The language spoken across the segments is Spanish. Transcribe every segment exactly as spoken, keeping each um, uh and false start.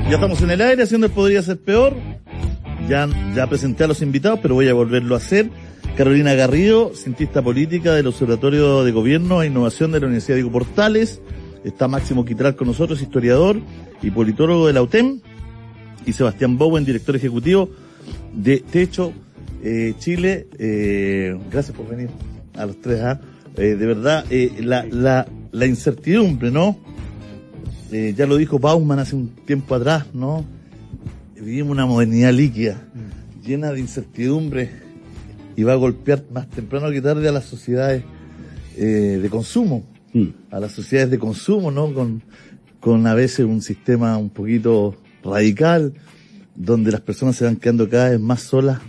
Ya estamos en el aire haciendo el Podría Ser Peor. Ya, ya presenté a los invitados, pero voy a volverlo a hacer. Carolina Garrido, cientista política del Observatorio de Gobierno e Innovación de la Universidad Diego Portales. Está Máximo Quitral con nosotros, historiador y politólogo de la U T E M. Y Sebastián Bowen, director ejecutivo de Techo eh, Chile. Eh, gracias por venir a los tres. ¿eh? Eh, de verdad, eh, la, la, la incertidumbre, ¿no? Eh, ya lo dijo Bauman hace un tiempo atrás, ¿no? Vivimos una modernidad líquida, mm. llena de incertidumbre, y va a golpear más temprano que tarde a las sociedades eh, de consumo, mm. a las sociedades de consumo, ¿no? Con, con a veces un sistema un poquito radical, donde las personas se van quedando cada vez más solas,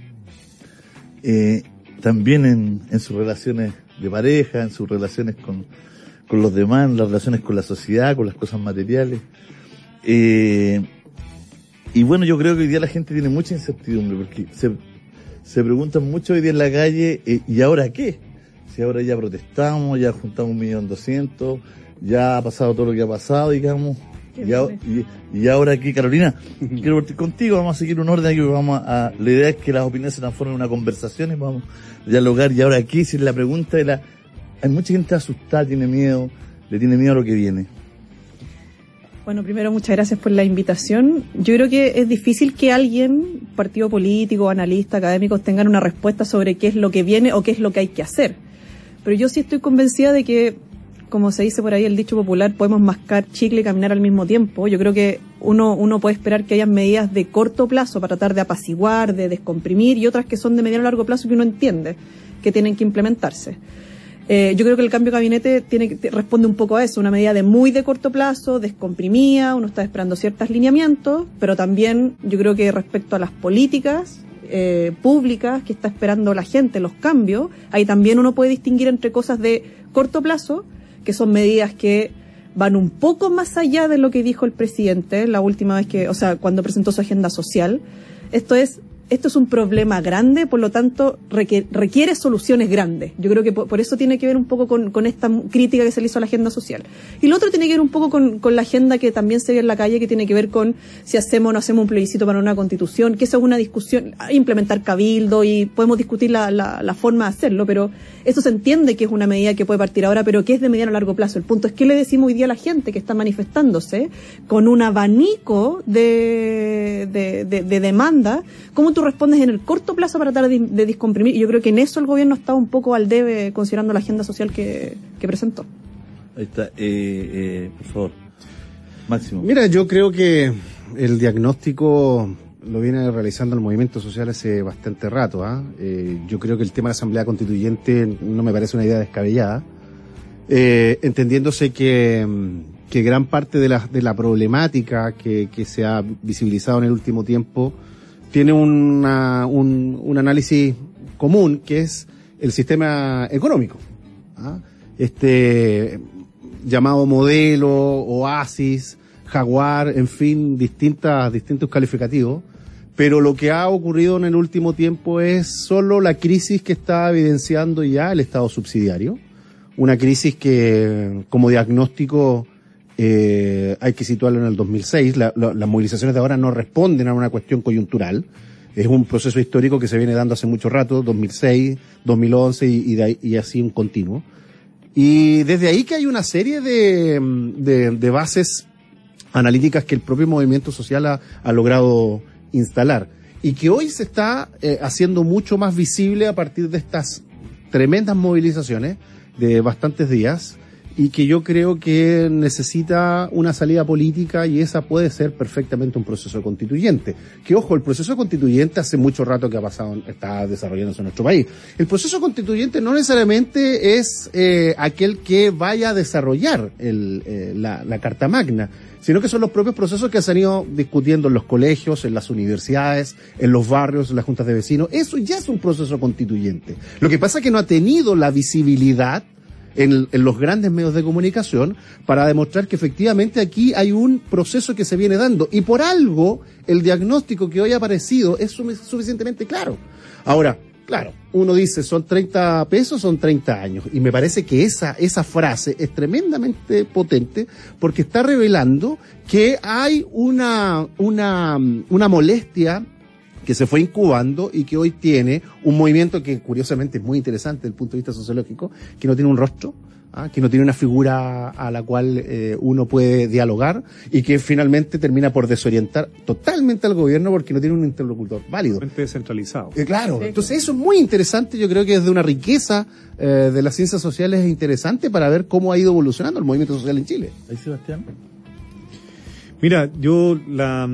eh, también en, en sus relaciones de pareja, en sus relaciones con, con los demás, en las relaciones con la sociedad, con las cosas materiales. Eh, y bueno, yo creo que hoy día la gente tiene mucha incertidumbre, porque se, se preguntan mucho hoy día en la calle, eh, ¿y ahora qué? Si ahora ya protestamos, ya juntamos un millón doscientos, ya ha pasado todo lo que ha pasado, digamos, y, a, y, y ahora qué, Carolina, quiero partir contigo, vamos a seguir un orden aquí, vamos a, la idea es que las opiniones se transformen en una conversación y vamos a dialogar, y ahora qué, si es la pregunta de la, hay mucha gente asustada, tiene miedo, le tiene miedo a lo que viene. Bueno, primero, muchas gracias por la invitación. Yo creo que es difícil que alguien, partido político, analista, académicos, tengan una respuesta sobre qué es lo que viene o qué es lo que hay que hacer. Pero yo sí estoy convencida de que, como se dice por ahí el dicho popular, podemos mascar chicle y caminar al mismo tiempo. Yo creo que uno, uno puede esperar que haya medidas de corto plazo para tratar de apaciguar, de descomprimir, y otras que son de mediano a largo plazo que uno entiende que tienen que implementarse. Eh, yo creo que el cambio de gabinete tiene que, responde un poco a eso, una medida de muy de corto plazo, descomprimida, uno está esperando ciertos lineamientos, pero también yo creo que respecto a las políticas eh, públicas que está esperando la gente, los cambios, ahí también uno puede distinguir entre cosas de corto plazo, que son medidas que van un poco más allá de lo que dijo el presidente la última vez que, o sea, cuando presentó su agenda social. Esto es Esto es un problema grande, por lo tanto requiere, requiere soluciones grandes. Yo creo que por, por eso tiene que ver un poco con, con esta crítica que se le hizo a la agenda social. Y lo otro tiene que ver un poco con, con la agenda que también se ve en la calle, que tiene que ver con si hacemos o no hacemos un plebiscito para una constitución, que esa es una discusión, implementar cabildo, y podemos discutir la, la, la forma de hacerlo, pero eso se entiende que es una medida que puede partir ahora, pero que es de mediano a largo plazo. El punto es qué le decimos hoy día a la gente que está manifestándose con un abanico de, de, de, de demanda. ¿Cómo tú respondes en el corto plazo para tratar de, de descomprimir? Y yo creo que en eso el gobierno está un poco al debe, considerando la agenda social que, que presentó. Ahí está, eh, eh, por favor, Máximo. Mira, yo creo que el diagnóstico lo viene realizando el movimiento social hace bastante rato. ¿eh? Eh, yo creo que el tema de la Asamblea Constituyente no me parece una idea descabellada, eh, entendiéndose que, que gran parte de la, de la problemática que, que se ha visibilizado en el último tiempo tiene una, un, un análisis común, que es el sistema económico. ¿ah? Este llamado modelo, oasis, jaguar, en fin, distintas, distintos calificativos. Pero lo que ha ocurrido en el último tiempo es solo la crisis que está evidenciando ya el Estado subsidiario. Una crisis que, como diagnóstico, Eh, hay que situarlo en el dos mil seis. La, la, las movilizaciones de ahora no responden a una cuestión coyuntural. Es un proceso histórico que se viene dando hace mucho rato, dos mil seis, dos mil once y, y, de, y así un continuo. Y desde ahí que hay una serie de, de, de bases analíticas que el propio movimiento social ha, ha logrado instalar. Y que hoy se está eh, haciendo mucho más visible a partir de estas tremendas movilizaciones de bastantes días, y que yo creo que necesita una salida política, y esa puede ser perfectamente un proceso constituyente. Que ojo, el proceso constituyente hace mucho rato que ha pasado, está desarrollándose en nuestro país. El proceso constituyente no necesariamente es eh, aquel que vaya a desarrollar el, eh, la, la Carta Magna, sino que son los propios procesos que se han ido discutiendo en los colegios, en las universidades, en los barrios, en las juntas de vecinos. Eso ya es un proceso constituyente. Lo que pasa es que no ha tenido la visibilidad En, en los grandes medios de comunicación para demostrar que efectivamente aquí hay un proceso que se viene dando, y por algo el diagnóstico que hoy ha aparecido es suficientemente claro. Ahora, claro, uno dice son treinta pesos, son treinta años. Y me parece que esa, esa frase es tremendamente potente porque está revelando que hay una, una, una molestia que se fue incubando y que hoy tiene un movimiento que curiosamente es muy interesante desde el punto de vista sociológico, que no tiene un rostro, ¿ah? Que no tiene una figura a la cual eh, uno puede dialogar y que finalmente termina por desorientar totalmente al gobierno porque no tiene un interlocutor válido. Totalmente descentralizado. Eh, claro, entonces eso es muy interesante, yo creo que es de una riqueza eh, de las ciencias sociales es interesante para ver cómo ha ido evolucionando el movimiento social en Chile. Ahí, Sebastián. Mira, yo la...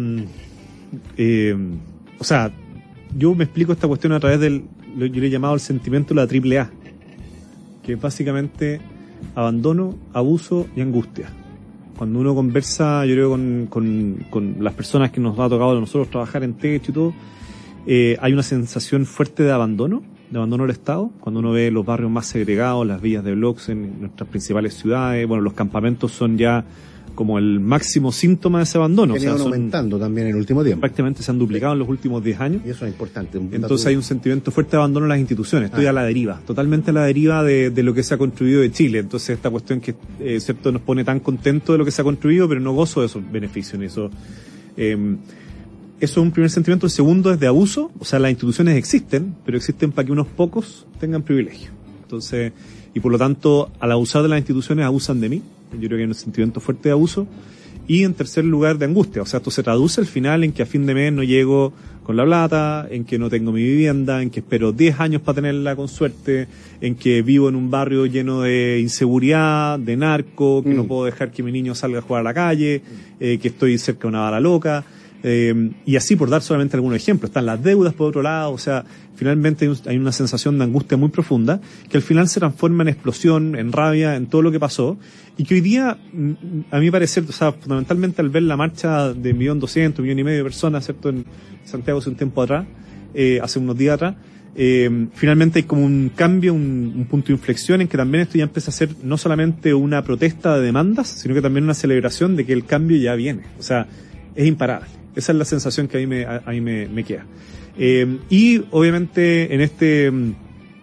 Eh, o sea, yo me explico esta cuestión a través del, yo le he llamado el sentimiento de la triple A, que es básicamente abandono, abuso y angustia. Cuando uno conversa, yo creo, con, con, con las personas que nos ha tocado a nosotros trabajar en Techo y todo, eh, hay una sensación fuerte de abandono, de abandono del Estado, cuando uno ve los barrios más segregados, las villas de bloques en nuestras principales ciudades, bueno, los campamentos son ya como el máximo síntoma de ese abandono. Que han ido o sea, son, aumentando también en el último tiempo. Prácticamente se han duplicado en los últimos diez años. Y eso es importante. Un Entonces hay un sentimiento fuerte de abandono en las instituciones. Estoy ah. a la deriva, totalmente a la deriva de, de lo que se ha construido de Chile. Entonces esta cuestión que, eh, cierto, nos pone tan contentos de lo que se ha construido, pero no gozo de esos beneficios. Ni eso, eh, eso es un primer sentimiento. El segundo es de abuso. O sea, las instituciones existen, pero existen para que unos pocos tengan privilegio. Entonces, y por lo tanto, al abusar de las instituciones, abusan de mí. Yo creo que hay un sentimiento fuerte de abuso. Y en tercer lugar, de angustia. O sea, esto se traduce al final en que a fin de mes no llego con la plata, en que no tengo mi vivienda, en que espero diez años para tenerla con suerte, en que vivo en un barrio lleno de inseguridad, de narco, que mm. no puedo dejar que mi niño salga a jugar a la calle, eh, que estoy cerca de una bala loca. Eh, y así, por dar solamente algunos ejemplos, están las deudas por otro lado. O sea, finalmente hay, un, hay una sensación de angustia muy profunda que al final se transforma en explosión, en rabia, en todo lo que pasó, y que hoy día, a mi parecer, o sea, fundamentalmente al ver la marcha de un millón doscientos, un millón y medio de personas, ¿cierto?, en Santiago hace un tiempo atrás, eh, hace unos días atrás, eh, finalmente hay como un cambio, un, un punto de inflexión en que también esto ya empieza a ser no solamente una protesta de demandas, sino que también una celebración de que el cambio ya viene. O sea, es imparable. Esa es la sensación que a mí me, a, a mí me, me queda. Eh, y obviamente en este, en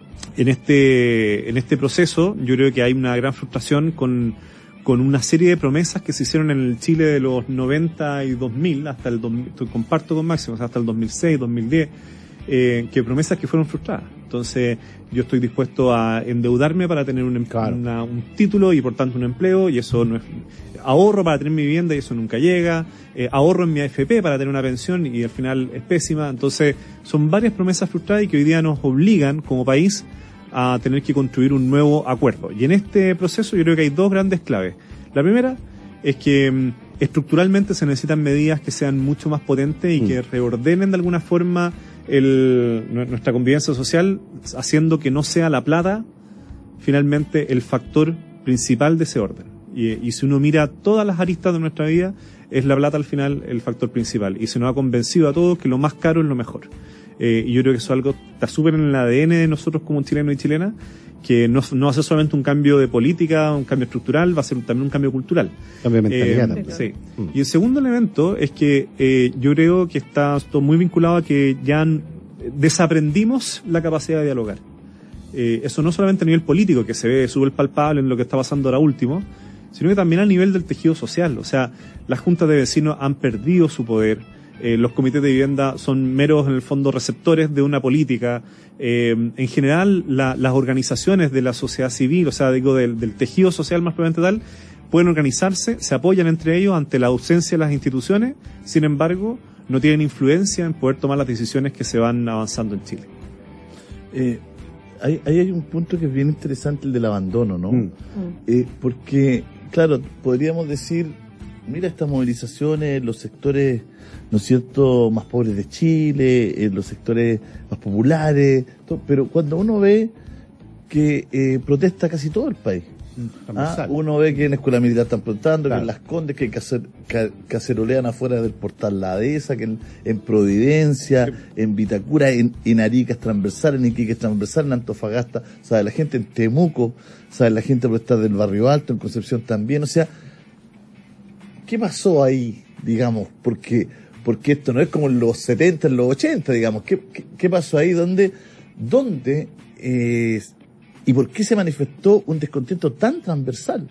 este, en este proceso, yo creo que hay una gran frustración con, con una serie de promesas que se hicieron en el Chile de los noventa y dos mil, hasta el dos mil, comparto con Máximo, o sea, hasta el dos mil seis, dos mil diez, eh, que promesas que fueron frustradas. Entonces, yo estoy dispuesto a endeudarme para tener un, claro. una, un título y por tanto un empleo, y eso no es, ahorro para tener mi vivienda y eso nunca llega, eh, ahorro en mi A F P para tener una pensión y al final es pésima. Entonces, son varias promesas frustradas y que hoy día nos obligan como país a tener que construir un nuevo acuerdo. Y en este proceso yo creo que hay dos grandes claves. La primera es que mm, estructuralmente se necesitan medidas que sean mucho más potentes y mm. que reordenen de alguna forma el, nuestra convivencia social, haciendo que no sea la plata finalmente el factor principal de ese orden. Y, y si uno mira todas las aristas de nuestra vida, es la plata al final el factor principal. Y se nos ha convencido a todos que lo más caro es lo mejor. Eh, y yo creo que eso es algo está súper en el A D N de nosotros como chilenos y chilenas, que no, no va a ser solamente un cambio de política, un cambio estructural, va a ser también un cambio cultural. Cambio de mentalidad eh, también. Sí. Mm. Y el segundo elemento es que eh, yo creo que está esto muy vinculado a que ya desaprendimos la capacidad de dialogar. Eh, eso no solamente a nivel político, que se ve súper palpable en lo que está pasando ahora último, sino que también a nivel del tejido social. O sea, las juntas de vecinos han perdido su poder. Eh, los comités de vivienda son meros, en el fondo, receptores de una política. Eh, en general, la, las organizaciones de la sociedad civil, o sea, digo, del, del tejido social más propiamente tal, pueden organizarse, se apoyan entre ellos ante la ausencia de las instituciones, sin embargo, no tienen influencia en poder tomar las decisiones que se van avanzando en Chile. Eh, ahí, ahí hay un punto que es bien interesante, el del abandono, ¿no? Mm. Eh, porque, claro, podríamos decir, mira estas movilizaciones, los sectores, ¿no es cierto?, más pobres de Chile, en los sectores más populares, todo, pero cuando uno ve que eh, protesta casi todo el país, ¿ah? Uno ve que en la escuela militar están protestando, claro, que en Las Condes, que cacer, ca, cacerolean afuera del portal La Dehesa, que en, en Providencia, sí, en Vitacura, en, en Arica es transversal, en Iquique es transversal, en Antofagasta, sabe la gente, en Temuco, sabe la gente protestar del Barrio Alto, en Concepción también. O sea, ¿qué pasó ahí, digamos? Porque porque esto no es como en los setenta, en los ochenta, digamos. ¿Qué, qué, qué pasó ahí donde, ¿dónde eh, y por qué se manifestó un descontento tan transversal?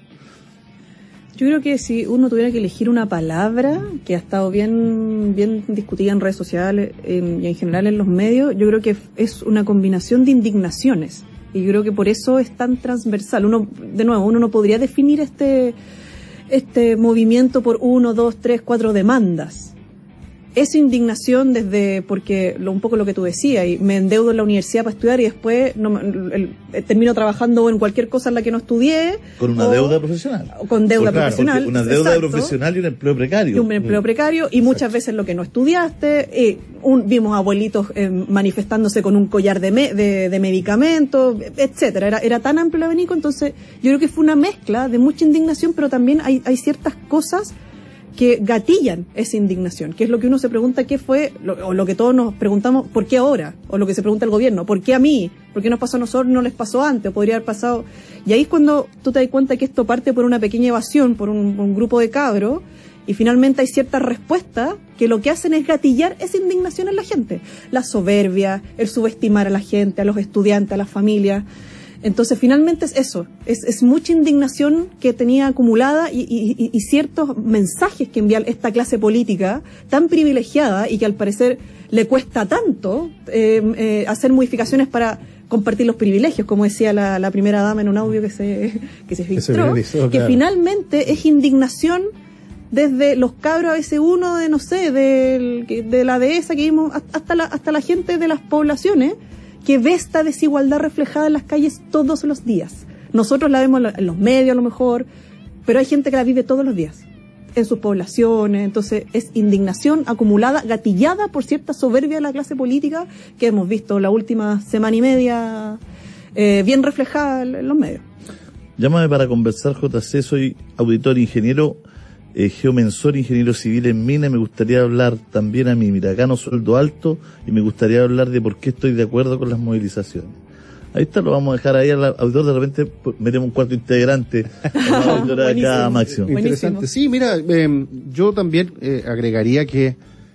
Yo creo que si uno tuviera que elegir una palabra que ha estado bien bien discutida en redes sociales en, y en general en los medios, yo creo que es una combinación de indignaciones. Y yo creo que por eso es tan transversal. Uno, de nuevo, uno no podría definir este, este movimiento por uno, dos, tres, cuatro demandas. Es indignación desde, porque lo, un poco lo que tú decías, y me endeudo en la universidad para estudiar y después no, el, el, termino trabajando en cualquier cosa en la que no estudié. Con una o, deuda profesional. O con deuda porque, profesional. Porque una deuda exacto, profesional y un empleo precario. Y un empleo precario, y muchas exacto. veces lo que no estudiaste. Eh, un, vimos abuelitos eh, manifestándose con un collar de, me, de, de medicamentos, etcétera. Era, era tan amplio el abanico, entonces yo creo que fue una mezcla de mucha indignación, pero también hay, hay ciertas cosas que gatillan esa indignación, que es lo que uno se pregunta qué fue, lo, o lo que todos nos preguntamos, ¿por qué ahora? O lo que se pregunta el gobierno, ¿por qué a mí? ¿Por qué nos pasó a nosotros, no les pasó antes? O podría haber pasado. Y ahí es cuando tú te das cuenta que esto parte por una pequeña evasión, por un, un grupo de cabros, y finalmente hay ciertas respuestas que lo que hacen es gatillar esa indignación en la gente. La soberbia, el subestimar a la gente, a los estudiantes, a las familias. Entonces, finalmente es eso, es, es mucha indignación que tenía acumulada y, y, y ciertos mensajes que envía esta clase política tan privilegiada y que al parecer le cuesta tanto eh, eh, hacer modificaciones para compartir los privilegios, como decía la, la primera dama en un audio que se, que se filtró, que, se que claro. finalmente es indignación desde los cabros a veces uno de, no sé, de, de la dehesa que vimos, hasta la, hasta la gente de las poblaciones, que ve esta desigualdad reflejada en las calles todos los días. Nosotros la vemos en los medios a lo mejor, pero hay gente que la vive todos los días, en sus poblaciones. Entonces es indignación acumulada, gatillada por cierta soberbia de la clase política que hemos visto la última semana y media eh, bien reflejada en los medios. Llámame para conversar, J C, soy auditor, ingeniero, eh, geomensor, ingeniero civil en mina. Me gustaría hablar también a mi miracano sueldo alto y me gustaría hablar de por qué estoy de acuerdo con las movilizaciones. Ahí está, lo vamos a dejar ahí al auditor, de repente metemos un cuarto integrante a la auditora de acá, Máximo. Interesante. Sí, mira, eh, yo también eh, agregaría que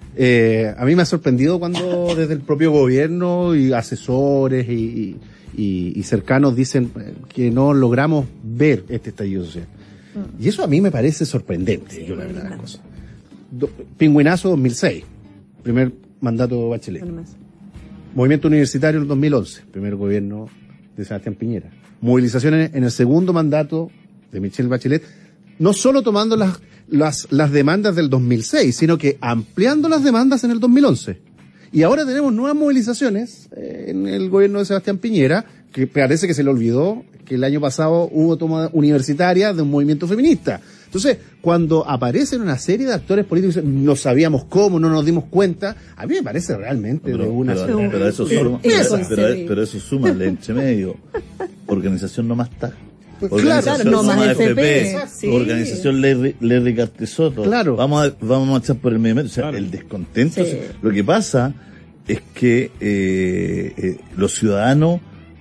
eh, a mí me ha sorprendido cuando desde el propio gobierno y asesores y, y, y cercanos dicen que no logramos ver este estallido social. Y eso a mí me parece sorprendente, sí, yo la verdad. Cosa. Do, Pingüinazo dos mil seis, primer mandato Bachelet. Movimiento universitario en el dos mil once, primer gobierno de Sebastián Piñera. Movilizaciones en el segundo mandato de Michelle Bachelet, no solo tomando las, las, las demandas del dos mil seis, sino que ampliando las demandas en el dos mil once. Y ahora tenemos nuevas movilizaciones eh, en el gobierno de Sebastián Piñera, que parece que se le olvidó que el año pasado hubo toma universitaria de un movimiento feminista. Entonces, cuando aparecen una serie de actores políticos, no sabíamos cómo, no nos dimos cuenta, a mí me parece realmente pero, de una... Pero, pero, pero eso suma, pero, pero, pero eso suma el entre medio. Organización No Más T A C. Organización claro, no más F P, sí. Organización Larry, Larry Cartesoto. Claro. Vamos a, vamos a echar por el medio. O sea, claro. El descontento. Sí. Lo que pasa es que eh, eh, los ciudadanos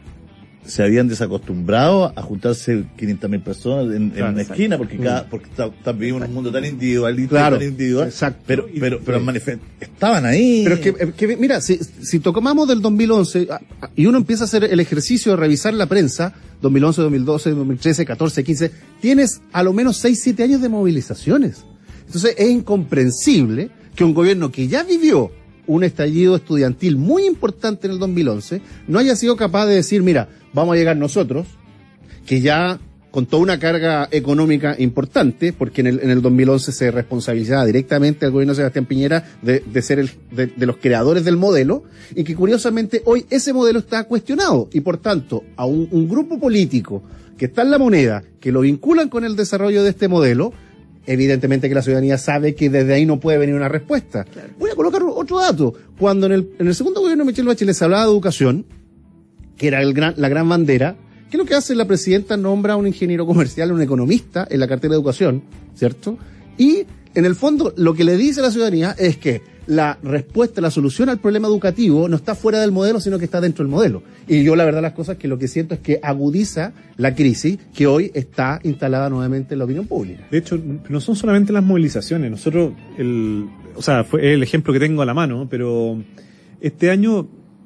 se habían desacostumbrado a juntarse quinientas mil personas en, claro, en una exacto. esquina, porque cada, porque está, está, vivimos en un mundo tan individualista, claro, tan individual, exacto. pero, pero, pero sí. manifest- estaban ahí. Pero es que, que mira, si, si tocamos del dos mil once, y uno empieza a hacer el ejercicio de revisar la prensa, dos mil once, dos mil doce, dos mil trece, catorce, quince, tienes a lo menos seis, siete años de movilizaciones. Entonces es incomprensible que un gobierno que ya vivió un estallido estudiantil muy importante en el dos mil once, no haya sido capaz de decir, mira, vamos a llegar nosotros, que ya con toda una carga económica importante, porque en el, en el dos mil once se responsabilizaba directamente al gobierno de Sebastián Piñera de, de ser el, de, de los creadores del modelo, y que curiosamente hoy ese modelo está cuestionado, y por tanto, a un, un grupo político que está en la moneda, que lo vinculan con el desarrollo de este modelo, evidentemente que la ciudadanía sabe que desde ahí no puede venir una respuesta. Claro. Voy a colocar otro dato. Cuando en el, en el segundo gobierno de Michelle Bachelet se hablaba de educación, que era el gran, la gran bandera, ¿qué es lo que hace? La presidenta nombra a un ingeniero comercial, un economista en la cartera de educación, ¿cierto? Y en el fondo lo que le dice a la ciudadanía es que la respuesta, la solución al problema educativo no está fuera del modelo, sino que está dentro del modelo. Y yo la verdad las cosas que lo que siento es que agudiza la crisis que hoy está instalada nuevamente en la opinión pública. De hecho, no son solamente las movilizaciones. Nosotros, el, o sea, fue el ejemplo que tengo a la mano, pero este año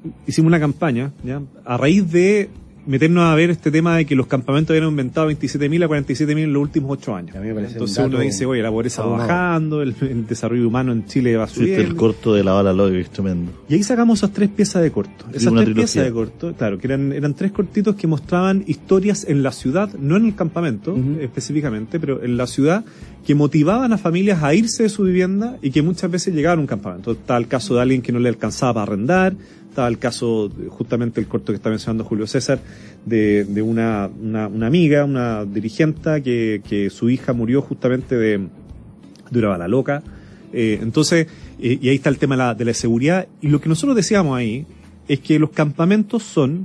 hicimos una campaña, ¿ya? A raíz de meternos a ver este tema de que los campamentos habían aumentado veintisiete mil a cuarenta y siete mil en los últimos ocho años. A mí me parece Entonces un uno dato dice, oye, la pobreza va abrumador. bajando, el, el desarrollo humano en Chile va Existe subiendo. el corto de la bala loca, que es tremendo. Y ahí sacamos esas tres piezas de corto. Y Esas una tres trilogía. piezas de corto, claro, que eran, eran tres cortitos que mostraban historias en la ciudad, no en el campamento Uh-huh. específicamente, pero en la ciudad, que motivaban a familias a irse de su vivienda y que muchas veces llegaban a un campamento. Estaba el caso de alguien que no le alcanzaba para arrendar, estaba el caso, justamente el corto que está mencionando Julio César, de, de una, una, una amiga, una dirigente, que, que su hija murió justamente de, de una bala loca. Eh, entonces, eh, y ahí está el tema de la, de la seguridad. Y lo que nosotros decíamos ahí es que los campamentos son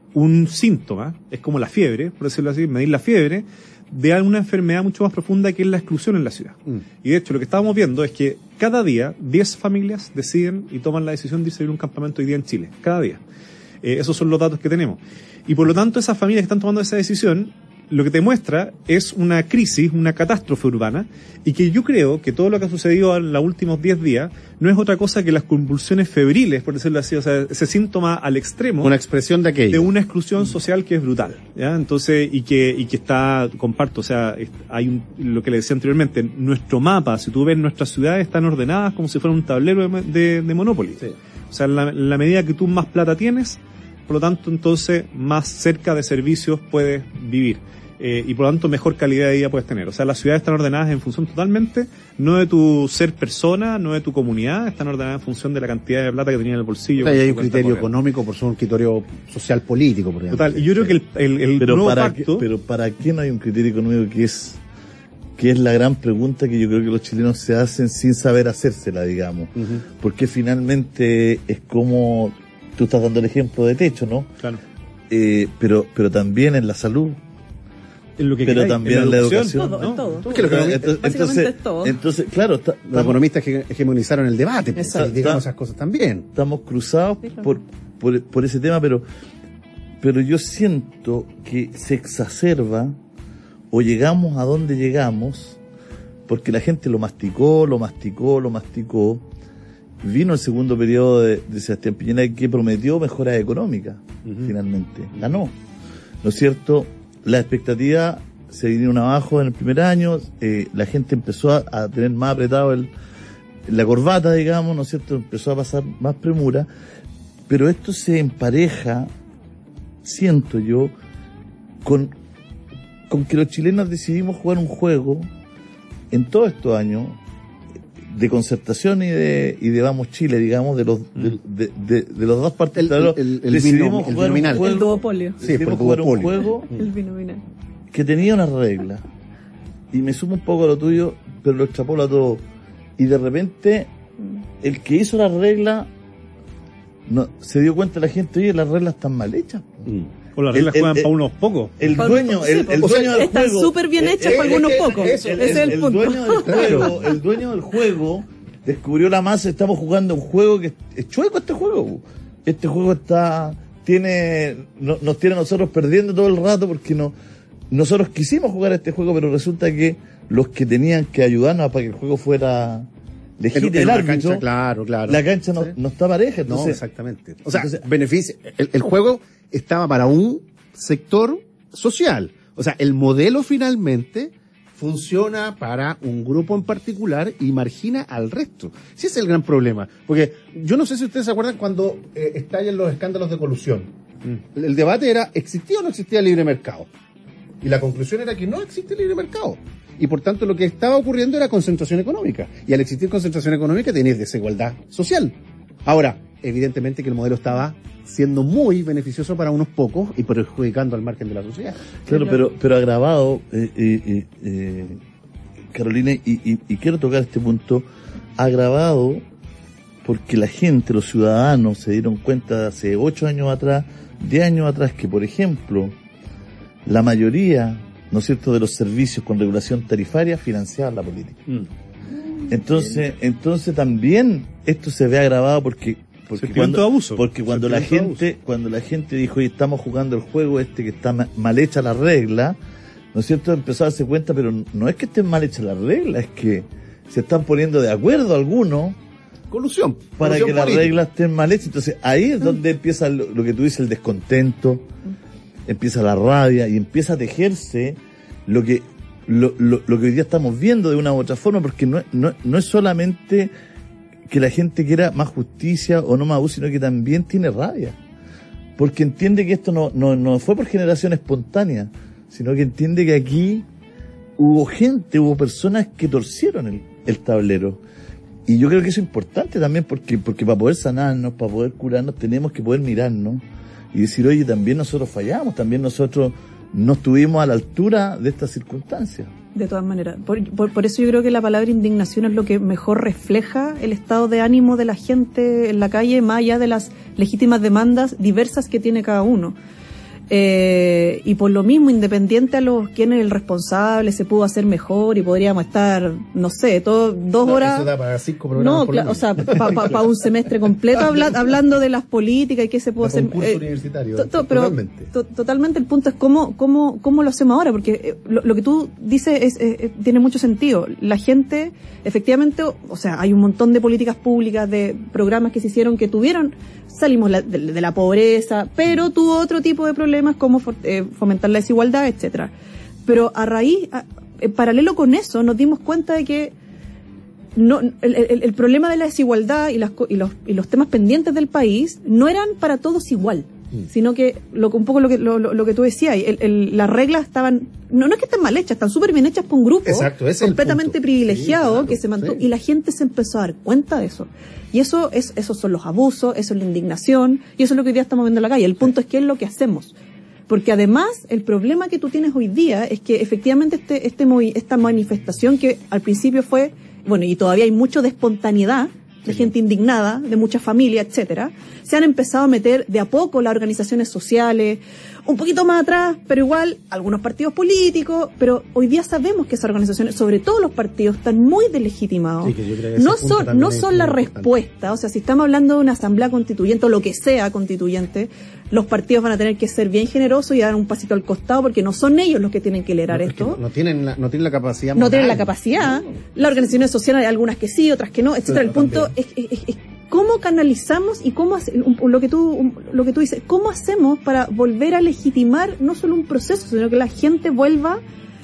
un síntoma, es como la fiebre, por decirlo así, medir la fiebre, de alguna enfermedad mucho más profunda que es la exclusión en la ciudad. Mm. Y de hecho, lo que estábamos viendo es que cada día diez familias deciden y toman la decisión de irse a vivir a un campamento hoy día en Chile. Cada día. Eh, esos son los datos que tenemos. Y por lo tanto, esas familias que están tomando esa decisión, lo que te muestra es una crisis, una catástrofe urbana, y que yo creo que todo lo que ha sucedido en los últimos diez días no es otra cosa que las convulsiones febriles, por decirlo así, o sea, ese síntoma al extremo Una expresión de aquello. de una exclusión social que es brutal, ¿ya? Entonces, y que, y que está, comparto, o sea, es- hay un, lo que le decía anteriormente, nuestro mapa, si tú ves nuestras ciudades están ordenadas como si fuera un tablero de, de, de Monopoly. Sí. O sea, en la, en la medida que tú más plata tienes, por lo tanto, entonces, más cerca de servicios puedes vivir. Eh, y por lo tanto, mejor calidad de vida puedes tener. O sea, las ciudades están ordenadas en función totalmente, no de tu ser persona, no de tu comunidad, están ordenadas en función de la cantidad de plata que tenías en el bolsillo. O sea, con y hay tu un cuenta criterio corriente. económico por sobre un criterio social político, por ejemplo. Total, y yo creo que el, el, el Pero nuevo para, qué, pacto... pero ¿para qué no hay un criterio económico que es que es la gran pregunta que yo creo que los chilenos se hacen sin saber hacérsela, digamos? Ujú. Porque finalmente es como tú estás dando el ejemplo de techo, ¿no? Claro. Eh, pero pero también en la salud, En lo que pero queráis, también en la educación. Todo, en todo. Es que lo que- entonces, Básicamente entonces, es todo. entonces, claro, está- Los estamos, economistas hege- hegemonizaron el debate, pues, Exacto. y digamos Está- esas cosas también. estamos cruzados Sí, claro. por, por, por ese tema, pero, pero yo siento que se exacerba o llegamos a donde llegamos porque la gente lo masticó, lo masticó, lo masticó. Vino el segundo periodo de, de Sebastián Piñera que prometió mejoras económicas, finalmente. Ganó. ¿No es cierto? La expectativa se vinieron abajo en el primer año, eh, la gente empezó a, a tener más apretado el, la corbata, digamos, ¿no es cierto? Empezó a pasar más premura, pero esto se empareja, siento yo, con, con que los chilenos decidimos jugar un juego en todos estos años de concertación y de y de Vamos Chile, digamos, de los de, de, de, de los dos partes. El- Claro, el- el decidimos bino- el jugar un binominal. juego, El duopolio. Sí, decidimos por jugar un duopolio. juego El binominal. que tenía una regla. Y me sumo un poco a lo tuyo, pero lo extrapolo a todo. Y de repente, el que hizo la regla, no, se dio cuenta la gente, oye, las reglas están mal hechas. O las el- reglas el- juegan el- para unos pocos. El Por- dueño, sí, el, el o sea, dueño del están juego. súper bien eh, hechas eh, para algunos eh, pocos. eso, Ese es el punto. dueño del juego, el dueño del juego descubrió la masa, estamos jugando un juego que es chueco este juego. Este juego está, tiene, no- nos tiene a nosotros perdiendo todo el rato porque no, nosotros quisimos jugar este juego, pero resulta que los que tenían que ayudarnos para que el juego fuera legítimo, En- el en la árbitro, cancha, claro, claro. la cancha no, Sí. no está pareja. No, Entonces, exactamente. O sea, entonces- beneficio. El, el juego estaba para un sector social. O sea, el modelo finalmente funciona para un grupo en particular y margina al resto. Ese es el gran problema. Porque yo no sé si ustedes se acuerdan cuando eh, estallan los escándalos de colusión. El, el debate era, ¿existía o no existía el libre mercado? Y la conclusión era que no existe libre mercado. Y por tanto lo que estaba ocurriendo era concentración económica. Y al existir concentración económica tenías desigualdad social. Ahora, evidentemente que el modelo estaba siendo muy beneficioso para unos pocos y perjudicando al margen de la sociedad. Claro, pero, pero agravado, eh, eh, eh, eh, Carolina, y, y, y quiero tocar este punto, agravado porque la gente, los ciudadanos, se dieron cuenta hace ocho años atrás, diez años atrás, que por ejemplo, la mayoría, ¿no es cierto?, de los servicios con regulación tarifaria financiaban la política. Entonces, entonces también esto se ve agravado porque porque Sentimiento de abuso. porque cuando la Sentimiento de gente cuando la gente dijo, oye, estamos jugando el juego este que está ma- mal hecha la regla, ¿no es cierto?, empezó a darse cuenta, pero no es que estén mal hechas las reglas, es que se están poniendo de acuerdo algunos Colusión. Para colusión que las política. reglas estén mal hechas. Entonces ahí es donde empieza lo, lo que tú dices, el descontento, empieza la rabia y empieza a tejerse lo que lo, lo, lo que hoy día estamos viendo de una u otra forma, porque no, no, no es solamente que la gente quiera más justicia o no más abuso, sino que también tiene rabia. Porque entiende que esto no, no, no fue por generación espontánea, sino que entiende que aquí hubo gente, hubo personas que torcieron el, el tablero. Y yo creo que eso es importante también porque, porque para poder sanarnos, para poder curarnos, tenemos que poder mirarnos y decir, oye, también nosotros fallamos, también nosotros no estuvimos a la altura de estas circunstancias. De todas maneras. Por, por, por eso yo creo que la palabra indignación es lo que mejor refleja el estado de ánimo de la gente en la calle, más allá de las legítimas demandas diversas que tiene cada uno. Eh, y por lo mismo, independiente a los quién es el responsable, se pudo hacer mejor y podríamos estar, no sé, todo, dos No, horas. eso da para cinco programas No, por lo cla- o menos. sea, para pa, pa un semestre completo habla, hablando de las políticas y qué se pudo De hacer. concurso eh, universitario, to- to- pero totalmente. to- totalmente el punto es cómo, cómo, cómo lo hacemos ahora, porque eh, lo, lo que tú dices es, es- es- tiene mucho sentido. La gente, efectivamente, o, o sea, hay un montón de políticas públicas, de programas que se hicieron que tuvieron, salimos la, de, de la pobreza, pero tuvo otro tipo de problemas como for, eh, fomentar la desigualdad, etcétera. Pero a raíz, a, en paralelo con eso, nos dimos cuenta de que no, el, el, el problema de la desigualdad y, las, y, los, y los temas pendientes del país no eran para todos igual, mm. sino que lo, un poco lo que, lo, lo que tú decías, el, el, las reglas estaban, no, no es que estén mal hechas, están súper bien hechas por un grupo Exacto, ese completamente es el punto. privilegiado, Sí, claro, que se mantuvo, sí. y la gente se empezó a dar cuenta de eso. Y eso es, esos son los abusos, eso es la indignación, y eso es lo que hoy día estamos viendo en la calle. El punto es qué es lo que hacemos. Porque además, el problema que tú tienes hoy día es que efectivamente este, este movi- esta manifestación que al principio fue, bueno, y todavía hay mucho de espontaneidad, de gente indignada, de muchas familias, etcétera, se han empezado a meter de a poco las organizaciones sociales, un poquito más atrás, pero igual algunos partidos políticos, pero hoy día sabemos que esas organizaciones, sobre todo los partidos, están muy deslegitimados. Sí, que yo creo que ese no punto son, también no es son la muy importante. respuesta, o sea, si estamos hablando de una asamblea constituyente o lo que sea constituyente, los partidos van a tener que ser bien generosos y dar un pasito al costado porque no son ellos los que tienen que liderar No, es que esto. no, no tienen la, no tienen la capacidad No moral. tienen la capacidad. No. Las organizaciones sociales hay algunas que sí, otras que no, etcétera. Pero El punto es, es, es, es cómo canalizamos y cómo hace, un- un- lo que tú un- lo que tú dices, cómo hacemos para volver a legitimar no solo un proceso, sino que la gente vuelva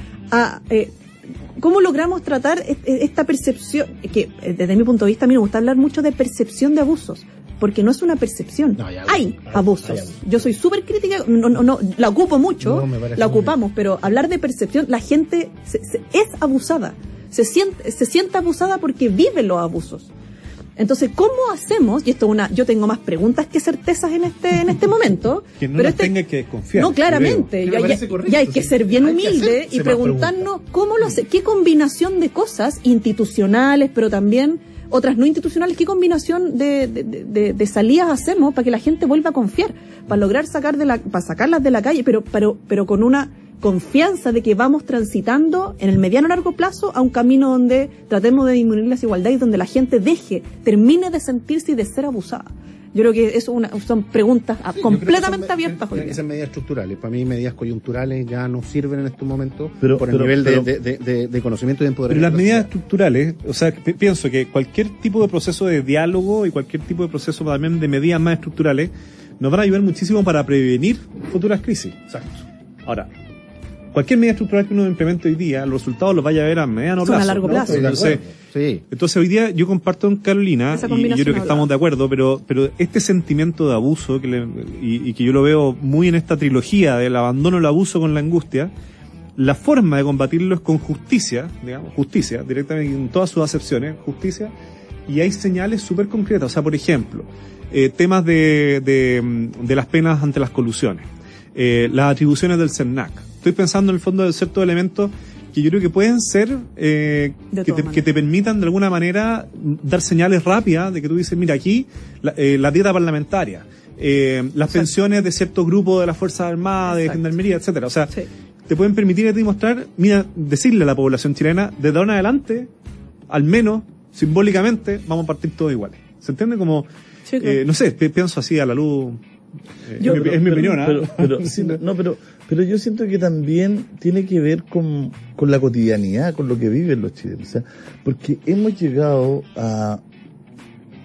a eh, cómo logramos tratar e- e- esta percepción que eh, desde mi punto de vista a mí me gusta hablar mucho de percepción de abusos. Porque no es una percepción. No, hay abusos. hay, Hay- abusos. hay abusos. Yo soy súper crítica, no, no, no, la ocupo mucho, No, me parece la muy ocupamos, pero hablar de percepción, la gente se- se- es abusada. Se siente, se siente abusada porque vive los abusos. Entonces, ¿cómo hacemos? Y esto es una, yo tengo más preguntas que certezas en este, en este momento. Que no pero las este, tenga que desconfiar. no, claramente. creo. Ya, Me ya- parece correcto, ya hay que sí. ser bien Hay que humilde hacerse y más preguntarnos preguntas. cómo lo hace, qué combinación de cosas institucionales, pero también otras no institucionales, qué combinación de, de, de, de salidas hacemos para que la gente vuelva a confiar, para lograr sacar de la, para sacarlas de la calle, pero, pero, pero con una confianza de que vamos transitando en el mediano largo plazo a un camino donde tratemos de disminuir la desigualdad y donde la gente deje, termine de sentirse y de ser abusada. Yo creo que eso una, son preguntas Sí, yo completamente creo que son- abiertas hoy Tienen que día. ser medidas estructurales. Para mí, medidas coyunturales ya no sirven en estos momentos Pero- por el pero- nivel de- pero- de, de, de, de conocimiento y de Pero empoderamiento. las de la medidas sociedad. estructurales, o sea, pi- pienso que cualquier tipo de proceso de diálogo y cualquier tipo de proceso también de medidas más estructurales nos van a ayudar muchísimo para prevenir futuras crisis. Exacto. Ahora, cualquier medida estructural que uno implemente hoy día, los resultados los vaya a ver a mediano Son a plazo. largo ¿no? plazo. Estoy de Entonces, acuerdo. Sí. entonces hoy día yo comparto con Carolina, Esa y- y yo combinación creo que hablaba. estamos de acuerdo, pero, pero este sentimiento de abuso que le- y, y que yo lo veo muy en esta trilogía del abandono, el abuso con la angustia, la forma de combatirlo es con justicia, digamos, justicia, directamente en todas sus acepciones, justicia, y hay señales súper concretas. O sea, por ejemplo, eh, temas de, de, de las penas ante las colusiones, eh, las atribuciones del CERNAC. Estoy pensando en el fondo de ciertos elementos que yo creo que pueden ser, eh, De que, todas te, maneras. que te permitan de alguna manera dar señales rápidas de que tú dices, mira, aquí la, eh, la dieta parlamentaria, eh, las Exacto. pensiones de ciertos grupos de las Fuerzas Armadas, de Exacto. Gendarmería, etcétera. O sea, Sí. te pueden permitir a ti mostrar, mira, decirle a la población chilena, desde ahora en adelante, al menos, simbólicamente, vamos a partir todos iguales. ¿Se entiende? Como, Sí, claro. eh, no sé, pi- pienso así a la luz, eh, Yo- es, mi, Pero- es mi pero- opinión, ¿ah? Pero, pero, sí, no, pero, pero yo siento que también tiene que ver con, con la cotidianidad, con lo que viven los chilenos. O sea, porque hemos llegado a,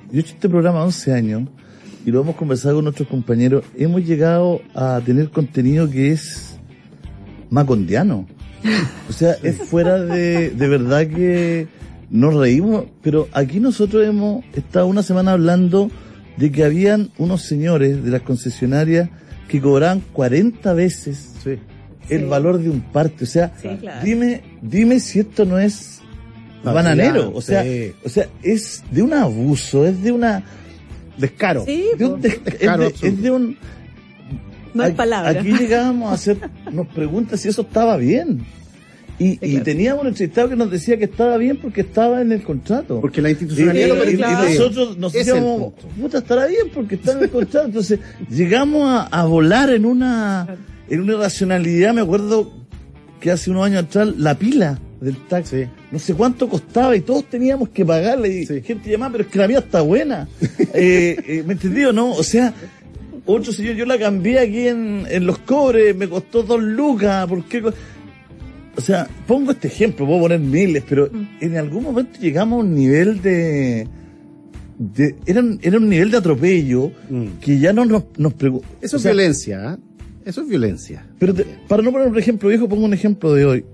yo he hecho este programa once años y lo hemos conversado con nuestros compañeros. Hemos llegado a tener contenido que es macondiano. O sea, es fuera de, de verdad que nos reímos, pero aquí nosotros hemos estado una semana hablando de que habían unos señores de las concesionarias que cobraban cuarenta veces Sí. el Sí. valor de un parte. O sea, Sí, claro. dime, dime si esto no es Ah, bananero. O sea, sí. o sea, es de un abuso, es de una, Descaro. Sí, de un po. des- Descaro es, de, es de un, no hay Aquí- palabras. Aquí llegábamos a hacer, nos preguntas si eso estaba bien. Y, Sí, y claro. teníamos un entrevistado que nos decía que estaba bien porque estaba en el contrato. Porque la Y, institucionalidad y- lo y- permite. y nosotros nos Ese es el decíamos, punto. puta, estará bien porque está en el contrato. Entonces, llegamos a, a volar en una, Claro. en una irracionalidad. Me acuerdo que hace unos años atrás, la pila del taxi, Sí. no sé cuánto costaba y todos teníamos que pagarle. Y Sí. gente llamaba, pero es que la mía está buena. eh, eh, ¿Me entendí o no? O sea, otro señor, yo la cambié aquí en, en Los Cobres, me costó dos lucas, ¿por qué? co- O sea, pongo este ejemplo, puedo poner miles, pero en algún momento llegamos a un nivel de... de era, un, era un nivel de atropello Mm. que ya no nos, nos preguntamos. Eso es violencia, ¿ah? Eso es violencia. Pero te- para no poner un ejemplo viejo, pongo un ejemplo de hoy.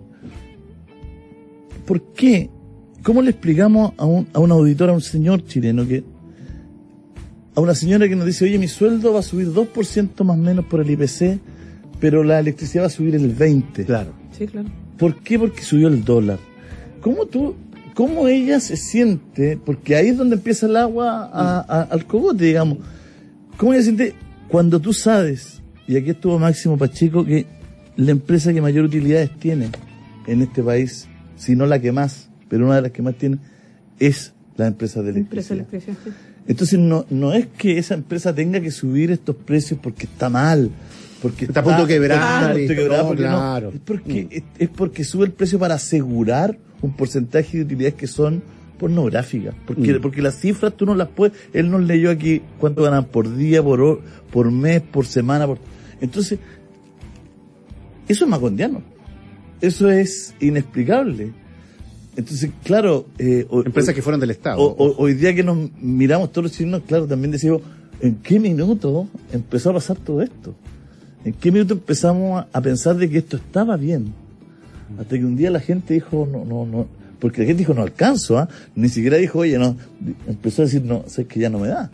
¿Por qué? ¿Cómo le explicamos a un, a un auditor, a un señor chileno, que a una señora que nos dice, oye, mi sueldo va a subir dos por ciento más o menos por el I P C, pero la electricidad va a subir el veinte por ciento? Claro. Sí, claro. ¿Por qué? Porque subió el dólar. ¿Cómo tú, cómo ella se siente? Porque ahí es donde empieza el agua a- a- al cogote, digamos. ¿Cómo ella se siente cuando tú sabes, y aquí estuvo Máximo Pacheco, que la empresa que mayor utilidades tiene en este país, si no la que más, pero una de las que más tiene, es la empresa de Empresa electricidad? de electricidad, sí. Entonces no, no es que esa empresa tenga que subir estos precios porque está mal, porque Está a punto de quebrar, porque está a punto de y- quebrar, no, porque no. claro. Es porque, es, es porque sube el precio para asegurar un porcentaje de utilidades que son pornográficas. Porque, Mm. porque las cifras tú no las puedes, él nos leyó aquí cuánto ganan por día, por hor- por mes, por semana, por, entonces, eso es macondiano. Eso es inexplicable. Entonces, claro, eh, o- Empresas o- que fueron del Estado. o- o- hoy día que nos miramos todos los chilenos, claro, también decimos, ¿en qué minuto empezó a pasar todo esto? ¿En qué minuto empezamos a, a pensar de que esto estaba bien? Hasta que un día la gente dijo, no, no, no, porque la gente dijo, no alcanzo, ¿ah? Ni siquiera dijo, oye, no, empezó a decir, no, sé que ya no me da.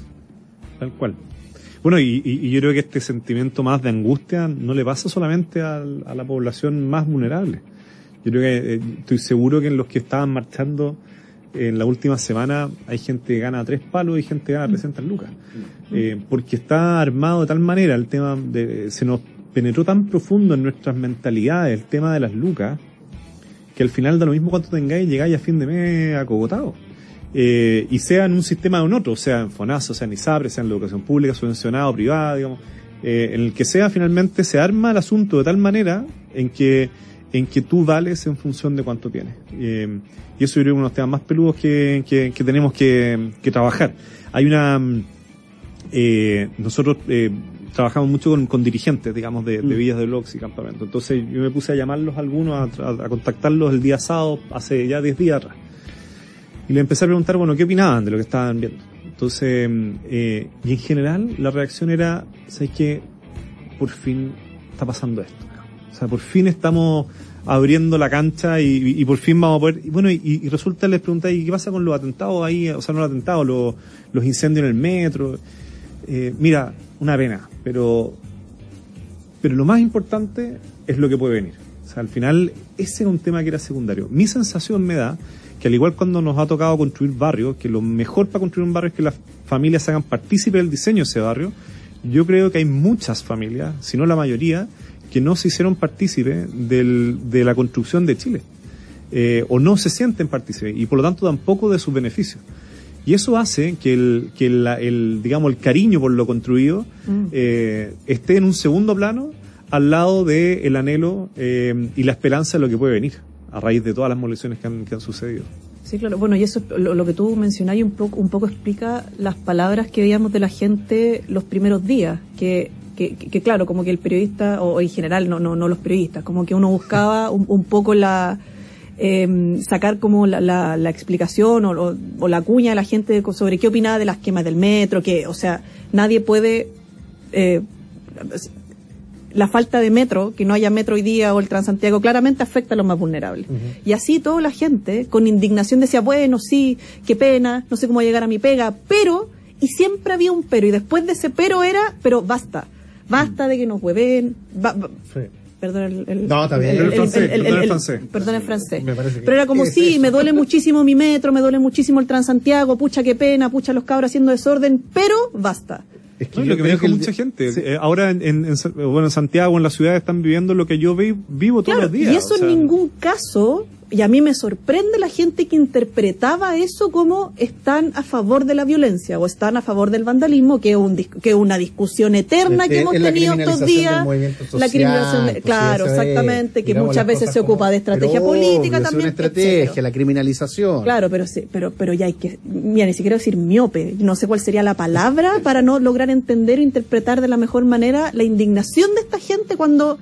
Tal cual. Bueno, y, y- y yo creo que este sentimiento más de angustia no le pasa solamente al- a la población más vulnerable. Yo creo que eh, estoy seguro que en los que estaban marchando en la última semana hay gente que gana tres palos y gente que gana trescientas lucas. Eh, porque está armado de tal manera el tema de, se nos penetró tan profundo en nuestras mentalidades el tema de las lucas, que al final da lo mismo cuánto tengáis, llegáis a fin de mes acogotado. Eh, y sea en un sistema o en otro, sea en FONASA, sea en ISAPRE, sea en la educación pública, subvencionado, privada, digamos, eh, en el que sea finalmente se arma el asunto de tal manera en que en que tú vales en función de cuánto tienes. Eh, y eso yo creo que es uno de los temas más peludos que, que, que tenemos que, que trabajar. Hay una... Eh, nosotros eh, trabajamos mucho con, con dirigentes, digamos, de, de villas de blogs y campamentos. Entonces yo me puse a llamarlos a algunos, a, a, a contactarlos el día sábado, hace ya diez días atrás. Y le empecé a preguntar, bueno, ¿qué opinaban de lo que estaban viendo? Entonces, eh, y en general la reacción era, ¿sabes qué? Por fin está pasando esto. O sea, por fin estamos abriendo la cancha y, y, y por fin vamos a poder... Y bueno, y, y resulta, les pregunté, ¿y qué pasa con los atentados ahí? O sea, no los atentados, los, los incendios en el metro. Eh, mira, una pena, pero, pero lo más importante es lo que puede venir. O sea, al final, ese es un tema que era secundario. Mi sensación me da que al igual cuando nos ha tocado construir barrios, que lo mejor para construir un barrio es que las familias se hagan partícipes del diseño de ese barrio, yo creo que hay muchas familias, si no la mayoría, que no se hicieron partícipes del, de la construcción de Chile, eh, o no se sienten partícipes, y por lo tanto tampoco de sus beneficios. Y eso hace que el, que el, el digamos, el cariño por lo construido Mm. eh, esté en un segundo plano al lado de el anhelo eh, y la esperanza de lo que puede venir a raíz de todas las movilizaciones que han, que han sucedido. Sí, claro. Bueno, y eso es lo, lo que tú mencionás un poco, un poco explica las palabras que veíamos de la gente los primeros días, que, que, que, que claro, como que el periodista, o, o en general, no, no, no los periodistas, como que uno buscaba un, un poco la, eh, sacar como la, la, la explicación o, o, o la cuña de la gente sobre qué opinaba de las quemas del metro, que, o sea, nadie puede, eh, la falta de metro, que no haya metro hoy día o el Transantiago, claramente afecta a los más vulnerables. Uh-huh. Y así toda la gente, con indignación, decía, bueno, sí, qué pena, no sé cómo llegar a mi pega, pero, y siempre había un pero, y después de ese pero era, pero basta, basta de que nos hueven, va, va, sí. Perdón el, el, no, está bien. el, el, el, el, el, el, el francés. Perdón el francés. Pero era como, sí, me duele muchísimo mi metro, me duele muchísimo el Transantiago, pucha qué pena, pucha los cabros haciendo desorden, pero basta. Es que no, lo que me dijo mucha gente. Sí. Eh, ahora en, en, en, bueno, en Santiago, en la ciudad, están viviendo lo que yo vi, vivo todos claro, los días. Y eso o sea, en ningún caso, y a mí me sorprende la gente que interpretaba eso como están a favor de la violencia o están a favor del vandalismo, que es un, que es una discusión eterna que hemos tenido estos días. Social, la criminalización, de, claro, exactamente, es, que muchas veces se ocupa de estrategia pero, política es también. Una estrategia, etcétera. La criminalización. Claro, pero sí, pero, pero ya hay que, mira, ni siquiera decir miope, no sé cuál sería la palabra para no lograr entender o interpretar de la mejor manera la indignación de esta gente cuando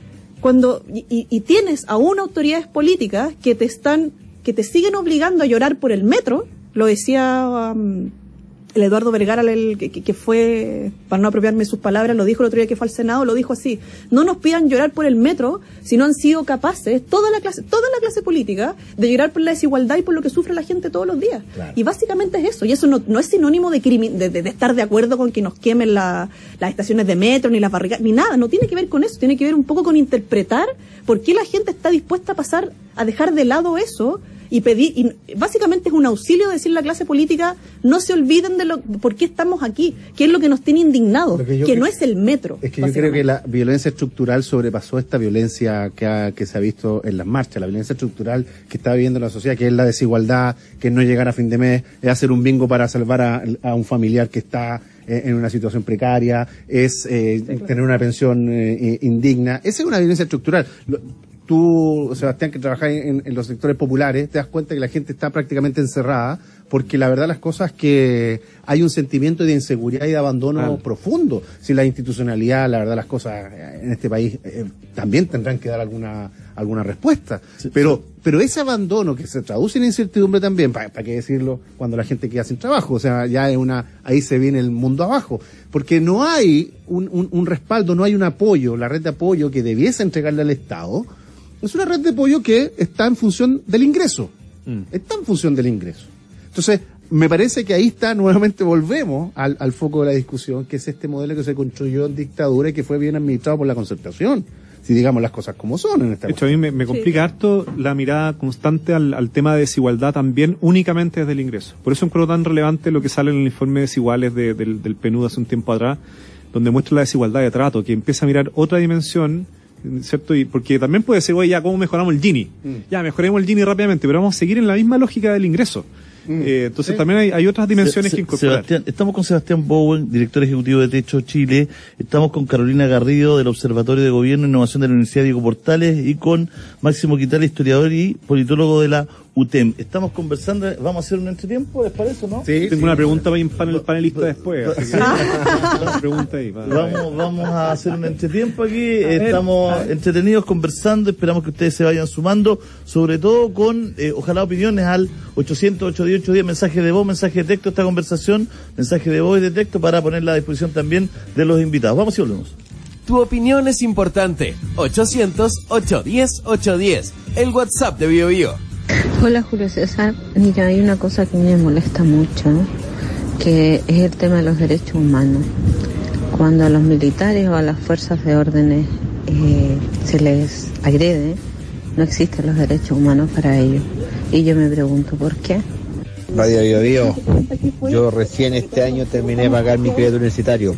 cuando y, y tienes aún autoridades políticas que te están que te siguen obligando a llorar por el metro, lo decía um, el Eduardo Vergara, el, que, que fue, para no apropiarme sus palabras, lo dijo el otro día que fue al Senado, lo dijo así: no nos pidan llorar por el metro si no han sido capaces, toda la clase, toda la clase política, de llorar por la desigualdad y por lo que sufre la gente todos los días. Claro. Y básicamente es eso, y eso no, no es sinónimo de, crimi, de, de, de estar de acuerdo con que nos quemen la, las estaciones de metro, ni las barricadas, ni nada, no tiene que ver con eso, tiene que ver un poco con interpretar por qué la gente está dispuesta a pasar, a dejar de lado eso, y pedir, y básicamente es un auxilio de decirle a la clase política, no se olviden de lo, por qué estamos aquí, qué es lo que nos tiene indignados, que, que no es el metro. Es que yo creo que la violencia estructural sobrepasó esta violencia que, ha, que se ha visto en las marchas, la violencia estructural que está viviendo la sociedad, que es la desigualdad, que es no llegar a fin de mes, es hacer un bingo para salvar a, a un familiar que está en una situación precaria, es eh, sí, claro. tener una pensión eh, indigna. Esa es una violencia estructural. Tú, Sebastián, que trabajas en, en los sectores populares, te das cuenta que la gente está prácticamente encerrada, porque la verdad las cosas es que hay un sentimiento de inseguridad y de abandono ah. profundo. Si la institucionalidad, la verdad las cosas en este país eh, también tendrán que dar alguna alguna respuesta. Sí, pero sí. pero ese abandono que se traduce en incertidumbre también, ¿para pa qué decirlo cuando la gente queda sin trabajo? O sea, ya es una, ahí se viene el mundo abajo, porque no hay un, un, un respaldo, no hay un apoyo, la red de apoyo que debiese entregarle al Estado. Es una red de apoyo que está en función del ingreso. Mm. Está en función del ingreso. Entonces, me parece que ahí está, nuevamente volvemos al, al foco de la discusión, que es este modelo que se construyó en dictadura y que fue bien administrado por la Concertación. Si digamos las cosas como son en esta. De hecho, a mí me, me complica sí. harto la mirada constante al, al tema de desigualdad también, únicamente desde el ingreso. Por eso encuentro tan relevante lo que sale en el informe de desiguales de, del, del P N U D hace un tiempo atrás, donde muestra la desigualdad de trato, que empieza a mirar otra dimensión, ¿cierto? Y porque también puede ser, oye, ya, ¿cómo mejoramos el Gini? Mm. Ya, mejoremos el Gini rápidamente, pero vamos a seguir en la misma lógica del ingreso. Mm. Eh, entonces sí. también hay, hay otras dimensiones se, se, que incorporar. Sebastián, estamos con Sebastián Bowen, director ejecutivo de Techo Chile, estamos con Carolina Garrido del Observatorio de Gobierno e Innovación de la Universidad Diego Portales y con Máximo Quitala, historiador y politólogo de la U T E M. Estamos conversando, vamos a hacer un entretiempo, ¿les parece, no? Sí, tengo sí, una pregunta para el panelista después. Así que, pregunta ahí, para, vamos, vamos a hacer un entretiempo aquí, estamos entretenidos conversando, esperamos que ustedes se vayan sumando, sobre todo con, eh, ojalá opiniones al ochocientos, ochenta y ocho diez, mensaje de voz, mensaje de texto, esta conversación, mensaje de voz y de texto para ponerla a disposición también de los invitados. Vamos y volvemos. Tu opinión es importante. ochocientos, ochocientos diez, ochocientos diez. El WhatsApp de Bio Bio. Hola Julio César, mira, hay una cosa que me molesta mucho, que es el tema de los derechos humanos. Cuando a los militares o a las fuerzas de órdenes eh, se les agrede, no existen los derechos humanos para ellos. Y yo me pregunto, ¿por qué? Radio Bio Bio, yo recién este año terminé de pagar mi crédito universitario,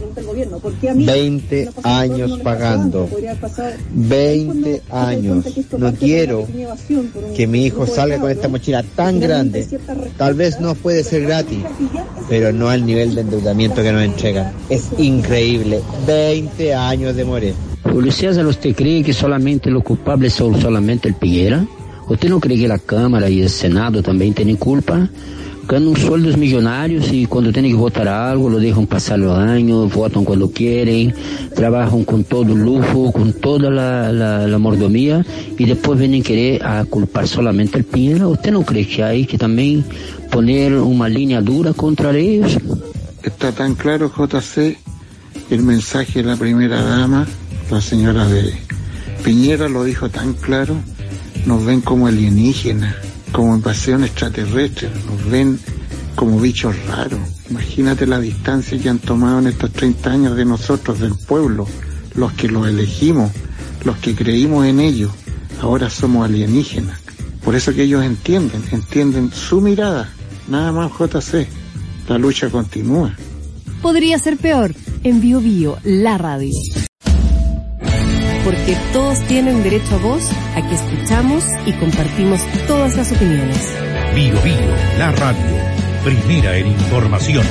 veinte años pagando, veinte años, no quiero que mi hijo salga con esta mochila tan grande, tal vez no puede ser gratis, pero no al nivel de endeudamiento que nos entregan, es increíble, veinte años de morir. Julio César, ¿usted cree que solamente los culpables son solamente el Piñera? ¿Usted no cree que la Cámara y el Senado también tienen culpa? ganan sueldos millonarios y cuando tienen que votar algo lo dejan pasar los años, votan cuando quieren, trabajan con todo lujo, con toda la, la, la mordomía y después vienen a querer a culpar solamente al Piñera. ¿Usted no cree que hay que también poner una línea dura contra ellos? Está tan claro, J C, el mensaje de la primera dama, la señora de Piñera lo dijo tan claro, nos ven como alienígenas, como invasión extraterrestre, nos ven como bichos raros. Imagínate la distancia que han tomado en estos treinta años de nosotros, del pueblo, los que los elegimos, los que creímos en ellos, ahora somos alienígenas. Por eso que ellos entienden, entienden su mirada, nada más, J C, la lucha continúa. Podría ser peor, en Bio Bio, la radio. Porque todos tienen derecho a voz, a que escuchamos y compartimos todas las opiniones. Bio Bio, la radio, primera en información.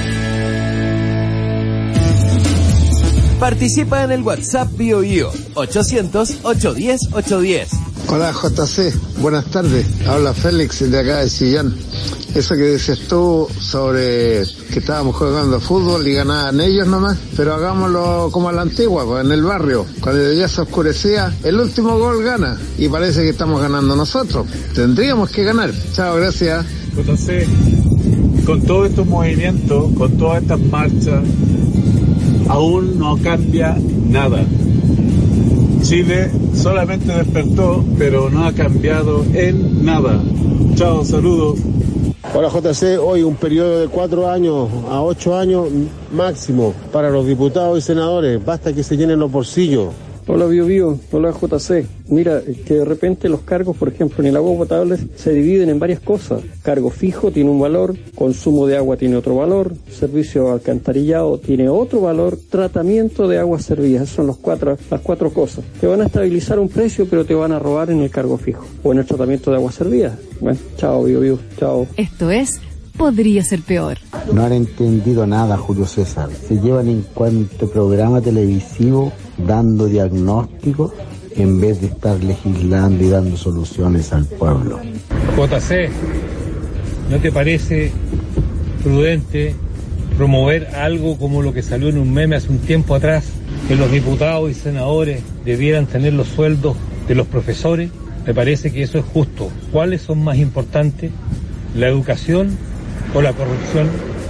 Participa en el WhatsApp Bio Bio, ochocientos, ochocientos diez, ochocientos diez. Hola J C, buenas tardes. Habla Félix de acá de Chillán. Eso que decías tú sobre que estábamos jugando fútbol y ganaban ellos nomás, pero hagámoslo como a la antigua, pues, en el barrio. Cuando ya se oscurecía, el último gol gana y parece que estamos ganando nosotros. Tendríamos que ganar. Chao, gracias. J C, con todos estos movimientos, con todas estas marchas, aún no cambia nada. Chile solamente despertó, pero no ha cambiado en nada. Chao, saludos. Hola J C, hoy un periodo de cuatro años a ocho años máximo para los diputados y senadores. Basta que se llenen los bolsillos. Hola Bio Bio, hola J C. Mira, que de repente los cargos, por ejemplo, en el agua potable se dividen en varias cosas. Cargo fijo tiene un valor, consumo de agua tiene otro valor, servicio alcantarillado tiene otro valor, tratamiento de aguas servidas. Esas son los cuatro, las cuatro cosas. Te van a estabilizar un precio, pero te van a robar en el cargo fijo o en el tratamiento de aguas servidas. Bueno, chao Bio Bio, chao. Esto es Podría Ser Peor. No han entendido nada, Julio César. Se llevan en cuanto programa televisivo dando diagnósticos en vez de estar legislando y dando soluciones al pueblo. J C, ¿no te parece prudente promover algo como lo que salió en un meme hace un tiempo atrás, que los diputados y senadores debieran tener los sueldos de los profesores? Me parece que eso es justo. ¿Cuáles son más importantes, la educación o la corrupción?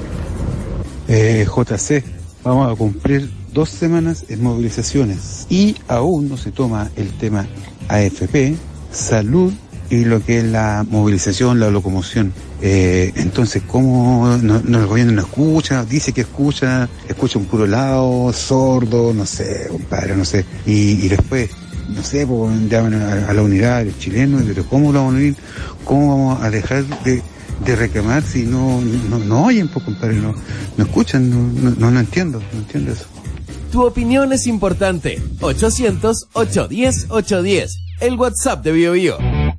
Eh, J C, vamos a cumplir dos semanas en movilizaciones y aún no se toma el tema A F P, salud y lo que es la movilización, la locomoción. Eh, entonces, ¿cómo no, no, el gobierno no escucha? Dice que escucha, escucha un puro lado, sordo, no sé, compadre, no sé. Y, y después, no sé, pues, llaman a, a la unidad, los chilenos, pero ¿cómo lo vamos a unir? ¿Cómo vamos a dejar de de reclamar si no, no, no oyen, pues, compadre, no, no escuchan, no, no, no entiendo, no entiendo eso. Tu opinión es importante. ochocientos, ochocientos diez, ochocientos diez. El WhatsApp de Bio Bio.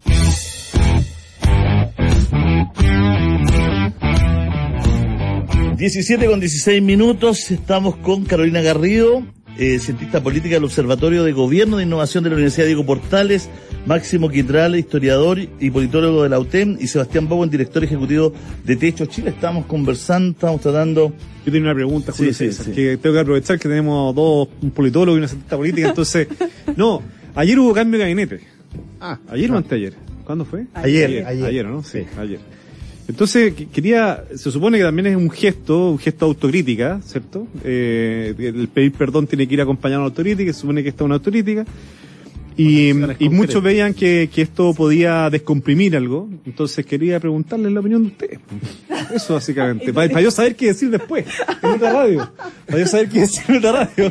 diecisiete con dieciséis minutos, estamos con Carolina Garrido, eh, cientista política del Observatorio de Gobierno de Innovación de la Universidad Diego Portales, Máximo Quitrale, historiador y politólogo de la U T E M, y Sebastián Bowen, director ejecutivo de Techo Chile. Estamos conversando, estamos tratando... Yo tengo una pregunta, Julio sí, César, sí, sí. que tengo que aprovechar que tenemos dos, un politólogo y una cientista política, entonces... No, ayer hubo cambio de gabinete. Ah, ¿Ayer no. o anteayer? ¿Cuándo fue? Ayer. Ayer, Ayer, ayer ¿no? Sí, sí. ayer. Entonces, que- quería, se supone que también es un gesto, un gesto de autocrítica, ¿cierto? Eh, el pedir perdón tiene que ir acompañado de una autocrítica, se supone que esta es una autocrítica. Y, y muchos veían que, que esto podía descomprimir algo, entonces quería preguntarles la opinión de ustedes. Eso básicamente, para, para yo saber qué decir después, en otra radio. Para yo saber qué decir en otra radio.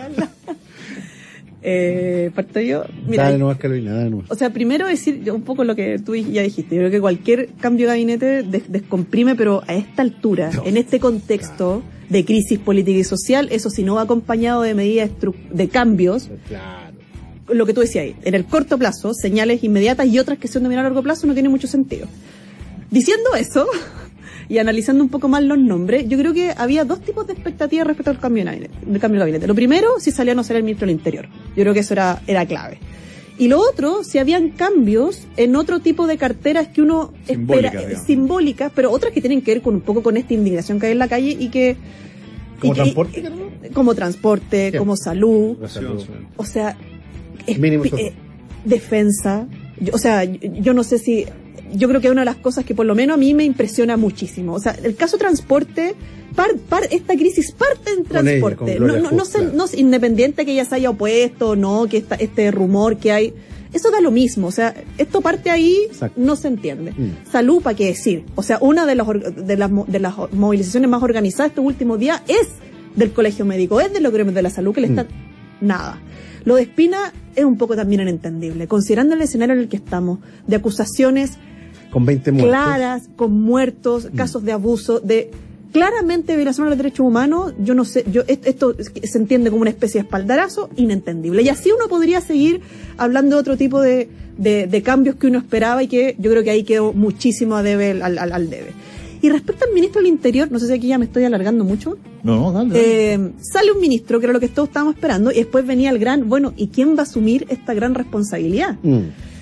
Eh, parto yo. Mira, Dale nomás, Carolina, dale nomás. o sea, primero decir un poco lo que tú ya dijiste. Yo creo que cualquier cambio de gabinete des- descomprime, pero a esta altura, No. en este contexto de crisis política y social, eso si no va acompañado de medidas estru- de cambios, Claro. lo que tú decías ahí, en el corto plazo, señales inmediatas y otras que son de menor a largo plazo, no tiene mucho sentido. Diciendo eso, y analizando un poco más los nombres, yo creo que había dos tipos de expectativas respecto al cambio de gabinete. Del cambio de gabinete. Lo primero, si salía o no salía el ministro del Interior. Yo creo que eso era, era clave. Y lo otro, si habían cambios en otro tipo de carteras que uno Simbólica, espera, digamos. simbólicas, pero otras que tienen que ver con un poco con esta indignación que hay en la calle y que... ¿Como y- transporte? y- como transporte, Sí. como salud, La salud. o sea, es- Mínimo pi- social. eh, defensa. Yo- o sea, yo, yo no sé si... Yo creo que es una de las cosas que por lo menos a mí me impresiona muchísimo. O sea, el caso transporte, par, par, esta crisis parte en Con ella, transporte. con no, Gloria no, no, Hood, se- claro. no, independiente que ella se haya opuesto o no, que esta, este rumor que hay... Eso da lo mismo, o sea, esto parte ahí, Exacto. no se entiende. Mm. Salud, ¿para qué decir? O sea, una de, los, or- de, las, mo- de las movilizaciones más organizadas estos últimos días es del colegio médico, es de los gremios de la salud, que le están... Nada. Lo de Espina es un poco también inentendible, considerando el escenario en el que estamos, de acusaciones Con veinte muertos. claras, con muertos, casos de abuso, de claramente violación a los derechos humanos. Yo no sé, yo est- esto se entiende como una especie de espaldarazo inentendible. Y así uno podría seguir hablando de otro tipo de, de, de cambios que uno esperaba y que yo creo que ahí quedó muchísimo a debe, al, al, al debe. Y respecto al ministro del Interior, no sé si aquí ya me estoy alargando mucho. No, no, dale. dale. Eh, sale un ministro, que era lo que todos estábamos esperando, y después venía el gran, bueno, ¿y quién va a asumir esta gran responsabilidad? Mm.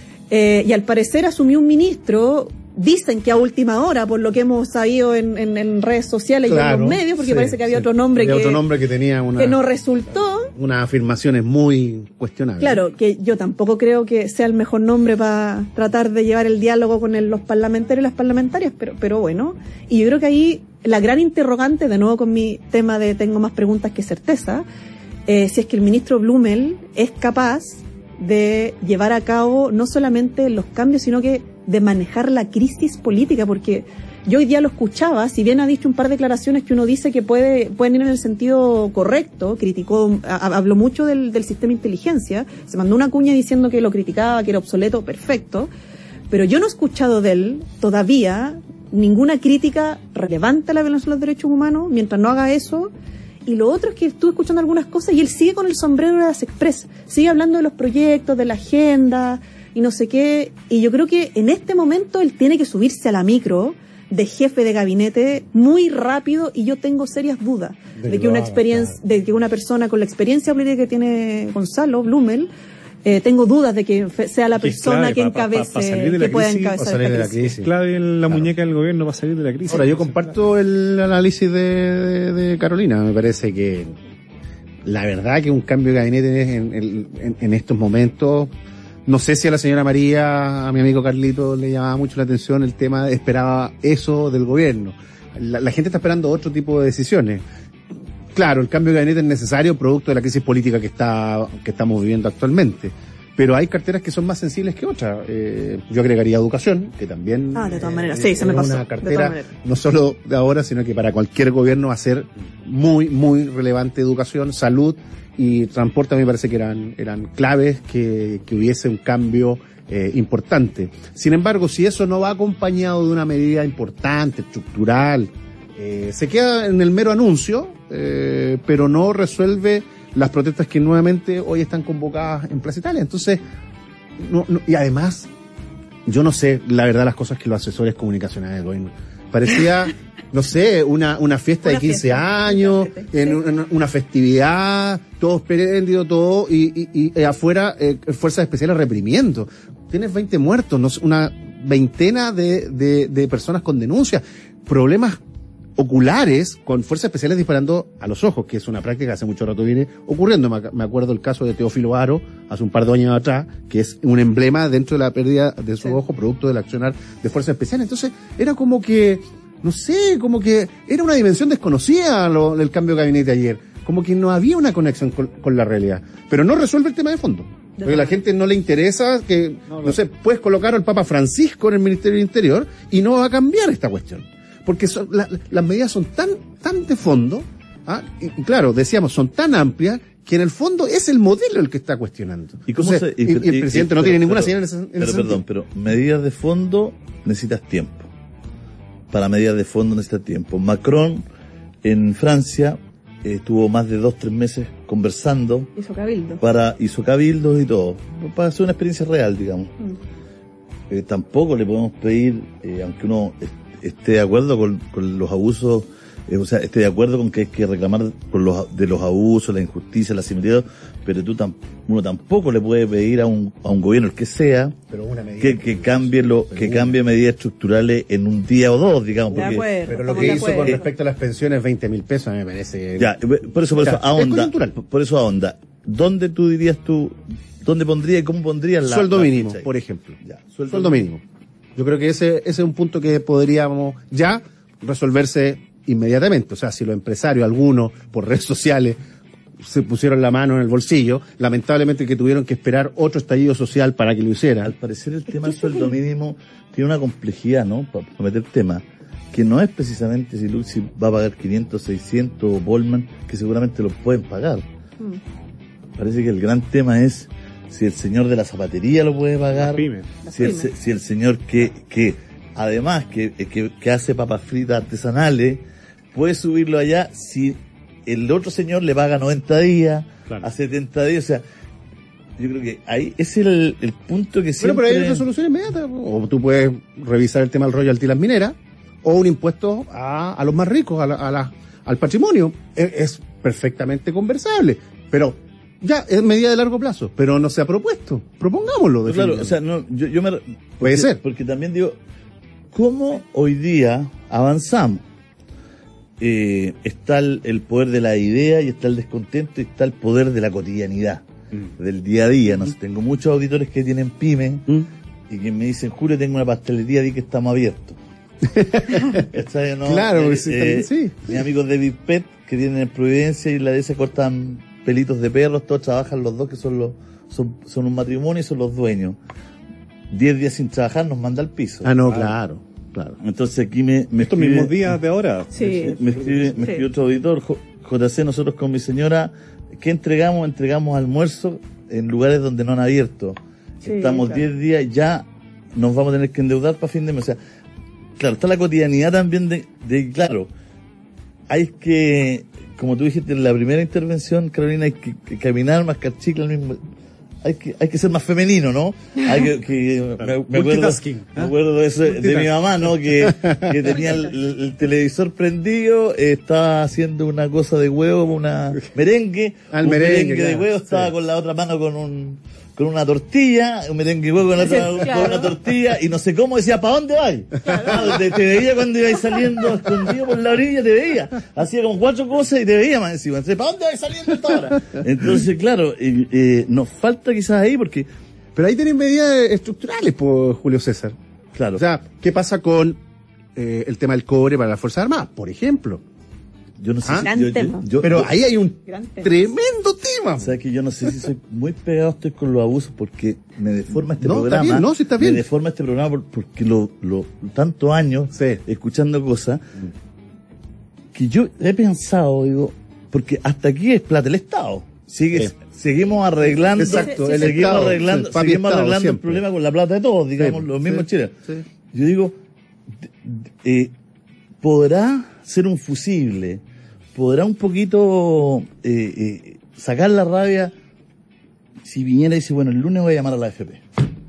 Eh, y al parecer asumió un ministro, dicen que a última hora, por lo que hemos sabido en, en, en redes sociales y en Claro, los medios, porque sí, parece que había sí. otro nombre, Había que, otro nombre que tenía una, que no resultó. unas afirmaciones muy cuestionables. Claro, que yo tampoco creo que sea el mejor nombre para tratar de llevar el diálogo con el- los parlamentarios y las parlamentarias, pero, pero bueno. Y yo creo que ahí la gran interrogante, de nuevo con mi tema de tengo más preguntas que certeza, eh, si es que el ministro Blumel es capaz de llevar a cabo no solamente los cambios, sino que de manejar la crisis política, porque yo hoy día lo escuchaba, si bien ha dicho un par de declaraciones que uno dice que puede, pueden ir en el sentido correcto, criticó, a- a- habló mucho del, del sistema de inteligencia, se mandó una cuña diciendo que lo criticaba, que era obsoleto, perfecto, pero yo no he escuchado de él todavía ninguna crítica relevante a la violación de los derechos humanos, mientras no haga eso. Y lo otro es que estuve escuchando algunas cosas y él sigue con el sombrero de las Express, sigue hablando de los proyectos, de la agenda y no sé qué. Y yo creo que en este momento él tiene que subirse a la micro de jefe de gabinete muy rápido, y yo tengo serias dudas de, De que que lo una haga, experiencia, de que una persona con la experiencia política que tiene Gonzalo Blumel, eh, tengo dudas de que fe- sea la Que es persona clave que pa- pa- pa- encabece, pa salir de la que pueda crisis, encabezar pa salir esta de la crisis. crisis. Es clave en la muñeca del gobierno para salir de la crisis. Ahora, yo comparto el análisis de, de, de Carolina. Me parece que la verdad que un cambio de gabinete en, en, en, en estos momentos, no sé si a la señora María, a mi amigo Carlito, le llamaba mucho la atención el tema, esperaba eso del gobierno. La, la gente está esperando otro tipo de decisiones. Claro, el cambio de gabinete es necesario producto de la crisis política que está que estamos viviendo actualmente. Pero hay carteras que son más sensibles que otras. Eh, yo agregaría educación, que también Ah, de todas eh, maneras, sí, se me es pasó, una de todas cartera maneras. no solo de ahora, sino que para cualquier gobierno va a ser muy, muy relevante educación, salud y transporte. A mí me parece que eran, eran claves que, que hubiese un cambio eh, importante. Sin embargo, si eso no va acompañado de una medida importante, estructural, eh, se queda en el mero anuncio, eh, pero no resuelve las protestas que nuevamente hoy están convocadas en Plaza Italia. Entonces, no, no, y además, yo no sé, la verdad, las cosas que los asesores comunicacionales del gobierno. Parecía, no sé, una, una fiesta Una de quince fiesta. años, en una, una festividad, todo espléndido, todo, y, y, y afuera, eh, fuerzas especiales reprimiendo. Tienes veinte muertos, no sé, una veintena de, de, de personas con denuncias, problemas oculares con fuerzas especiales disparando a los ojos, que es una práctica que hace mucho rato viene ocurriendo. Me ac- me acuerdo el caso de Teófilo Aro hace un par de años atrás, que es un emblema dentro de la pérdida de su ojo producto del accionar de fuerzas especiales. Entonces era como que, no sé, como que era una dimensión desconocida lo, el cambio de gabinete ayer, como que no había una conexión con, con la realidad, pero no resuelve el tema de fondo. Porque a la gente no le interesa que, no sé, puedes colocar al Papa Francisco en el Ministerio del Interior y no va a cambiar esta cuestión. Porque son, la, las medidas son tan, tan de fondo, ¿ah? y, y claro, decíamos, son tan amplias, que en el fondo es el modelo el que está cuestionando. ¿Y cómo Entonces, se- y- y el y- presidente y- no pero- tiene ninguna pero- señal en ese, en Pero ese perdón, sentido. pero medidas de fondo necesitas tiempo. Para medidas de fondo necesitas tiempo. Macron en Francia eh, estuvo más de dos, tres meses conversando Hizo cabildo. para, hizo cabildos y todo, para hacer una experiencia real, digamos. Mm. Eh, tampoco le podemos pedir, eh, aunque uno est- esté de acuerdo con, con los abusos eh, o sea, estoy de acuerdo con que hay que reclamar por los, de los abusos, la injusticia, la similitud, pero tú tam, uno tampoco le puede pedir a un, a un gobierno, el que sea, pero una medida que, que cambie lo, que una. cambie medidas estructurales en un día o dos, digamos. De Porque, acuerdo, pero lo que hizo con respecto a las pensiones, veinte mil pesos, a mí me parece... Ya, por eso, por eso, ahonda, por eso ahonda. ¿Dónde tú dirías tú, dónde pondrías y cómo pondrías la... Sueldo la mínimo, ficha? por ejemplo. Ya, sueldo, Sueldo mínimo. Yo creo que ese, ese es un punto que podríamos ya resolverse inmediatamente. O sea, si los empresarios, algunos, por redes sociales, se pusieron la mano en el bolsillo, lamentablemente que tuvieron que esperar otro estallido social para que lo hicieran. Al parecer el tema del sueldo mínimo tiene una complejidad, ¿no? Para meter tema, que no es precisamente si Luxi va a pagar quinientos, seiscientos o Bolman, que seguramente lo pueden pagar. Mm. Parece que el gran tema es si el señor de la zapatería lo puede pagar, si el, si el señor que, que además que, que, que hace papas fritas artesanales, puede subirlo allá, si el otro señor le paga noventa días, claro, a setenta días, o sea, yo creo que ahí es el, el punto que siempre... Bueno, pero hay otra solución inmediata, o tú puedes revisar el tema del royalty y las mineras, o un impuesto a, a los más ricos, a la, a la, al patrimonio, es, es perfectamente conversable, pero ya es medida de largo plazo, pero no se ha propuesto, propongámoslo. Pero claro, o sea, no, yo, yo me... Puede porque, ser. Porque también digo, ¿cómo hoy día avanzamos? Eh, está el, el poder de la idea y está el descontento y está el poder de la cotidianidad, mm. del día a día. No sé, tengo muchos auditores que tienen pymes mm. y que me dicen, Julio, tengo una pastelería, di que estamos abiertos. ¿No? Claro, eh, sí, eh, sí. Mis amigos de Big Pet que tienen en Providencia y la de esa cortan pelitos de perros, todos trabajan los dos, que son los son, son un matrimonio y son los dueños. Diez días sin trabajar nos manda al piso. Ah, no, claro. Claro. Entonces aquí me, me estos escribe, mismos días de ahora. Sí. Me escribe, me escribe sí. otro auditor, J C, nosotros con mi señora, ¿qué entregamos? Entregamos almuerzo en lugares donde no han abierto. Sí, Estamos diez claro. días, ya nos vamos a tener que endeudar para fin de mes. O sea, claro, está la cotidianidad también de, de claro, hay que, como tú dijiste en la primera intervención, Carolina, hay que, que caminar, mascar chicle al mismo. Hay que, hay que ser más femenino, ¿no? Hay que, que me, me acuerdo, me acuerdo de eso, de mi mamá, ¿no? Que, que tenía el, el televisor prendido, eh, estaba haciendo una cosa de huevo, una merengue, Al un merengue, merengue claro, de huevo, estaba sí. con la otra mano con un, con una tortilla, un merengue de huevo con, la otra, claro. con una tortilla, y no sé cómo decía, ¿para dónde vais? Claro. Te, te veía cuando ibais saliendo escondido por la orilla, te veía. Hacía como cuatro cosas y te veía más encima. Entonces, ¿para dónde vais saliendo esta hora? Entonces, claro, eh, eh, nos falta quizás ahí porque... Pero ahí tienen medidas estructurales, por Julio César. Claro. O sea, ¿qué pasa con eh, el tema del cobre para las Fuerzas Armadas, por ejemplo? Yo no sé ¿Ah? si, yo, yo, yo, Pero yo, ahí hay un tremendo tema. O sea, que yo no sé si soy muy pegado estoy con los abusos porque me deforma este no, programa. Está bien, no, sí está bien. Me deforma este programa porque lo, lo tantos años sí. escuchando cosas que yo he pensado, digo, porque hasta aquí es plata del Estado. Sigue, sí. Seguimos arreglando, Exacto, sí, el seguimos Estado, arreglando, sí, seguimos Estado, arreglando siempre. el problema con la plata de todos, digamos, sí, los mismos sí, chilenos. Sí. Yo digo, eh, ¿podrá ser un fusible? ¿Podrá un poquito eh, eh, sacar la rabia si viniera y dice, bueno, el lunes voy a llamar a la A F P?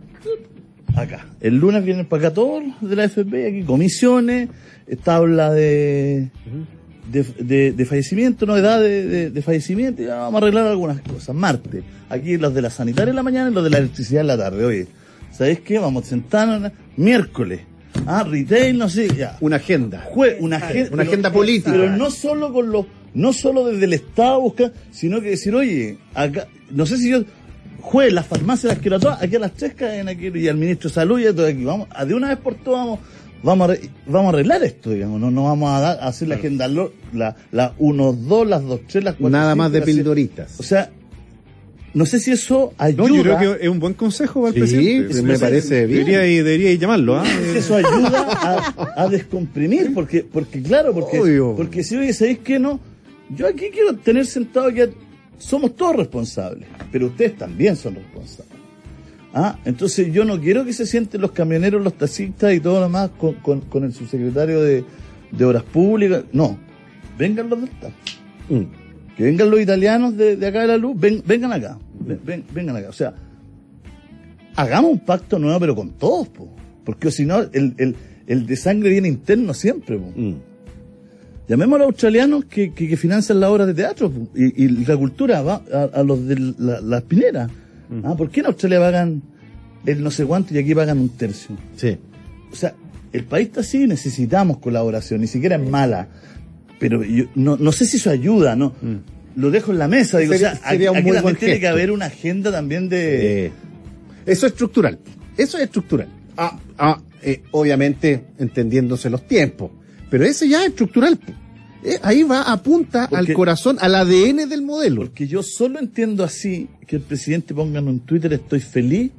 Acá. El lunes vienen para acá todos de la A F P, aquí comisiones, tabla de, de, de, de fallecimiento, no edad de, de, de fallecimiento, y vamos a arreglar algunas cosas. Martes, aquí los de la sanitaria en la mañana y los de la electricidad en la tarde. Oye, ¿sabes qué? Vamos a sentarnos miércoles. Ah, retail, no sé, ya. Una agenda. Jue, una, agenda, una pero, agenda política. Pero no solo con los, no solo desde el Estado buscar, sino que decir, oye, acá, no sé si yo, juegue las farmacias las quiero a todas, aquí a las tres caen aquí, y al ministro de Salud y a todo aquí, vamos, a de una vez por todas vamos, vamos a, vamos a arreglar esto, digamos, no, no vamos a, dar, a hacer la agenda, la, la uno, dos, las dos, tres, las cuatro, nada cinco, más de las pildoritas. seis. O sea, no sé si eso ayuda. No, yo creo que es un buen consejo para el sí, presidente. Sí, me parece bien. Debería, debería llamarlo, ¿ah? ¿eh? Eso ayuda a, a descomprimir, porque, porque claro, porque, Obvio. porque si oye, ¿sabéis qué no? Yo aquí quiero tener sentado que somos todos responsables, pero ustedes también son responsables. ¿Ah? Entonces yo no quiero que se sienten los camioneros, los taxistas y todo lo demás con, con, con el subsecretario de, de Obras Públicas. No, vengan los del T A P. Mm. Que vengan los italianos de, de acá de la luz, ven, vengan acá, ven, vengan acá. O sea, hagamos un pacto nuevo, pero con todos, po. Porque si no, el, el, el de sangre viene interno siempre, po. Mm. llamemos a los australianos que, que, que financian las obras de teatro y, y la cultura va a, a los de la, las pineras. Uh-huh. ¿Ah? ¿Por qué en Australia pagan el no sé cuánto y aquí pagan un tercio? Sí. O sea, el país está así, necesitamos colaboración, ni siquiera es mala, pero yo no, no sé si eso ayuda, ¿no? Mm. Lo dejo en la mesa, digo, sería, o sea, sería aquí, aquí también tiene gesto. Que haber una agenda también de... Eh, eso es estructural, eso es estructural. Ah, ah, eh, obviamente entendiéndose los tiempos, pero ese ya es estructural. Eh, ahí va, apunta porque, al corazón, al A D N del modelo. Porque yo solo entiendo así que el presidente ponga en un Twitter estoy feliz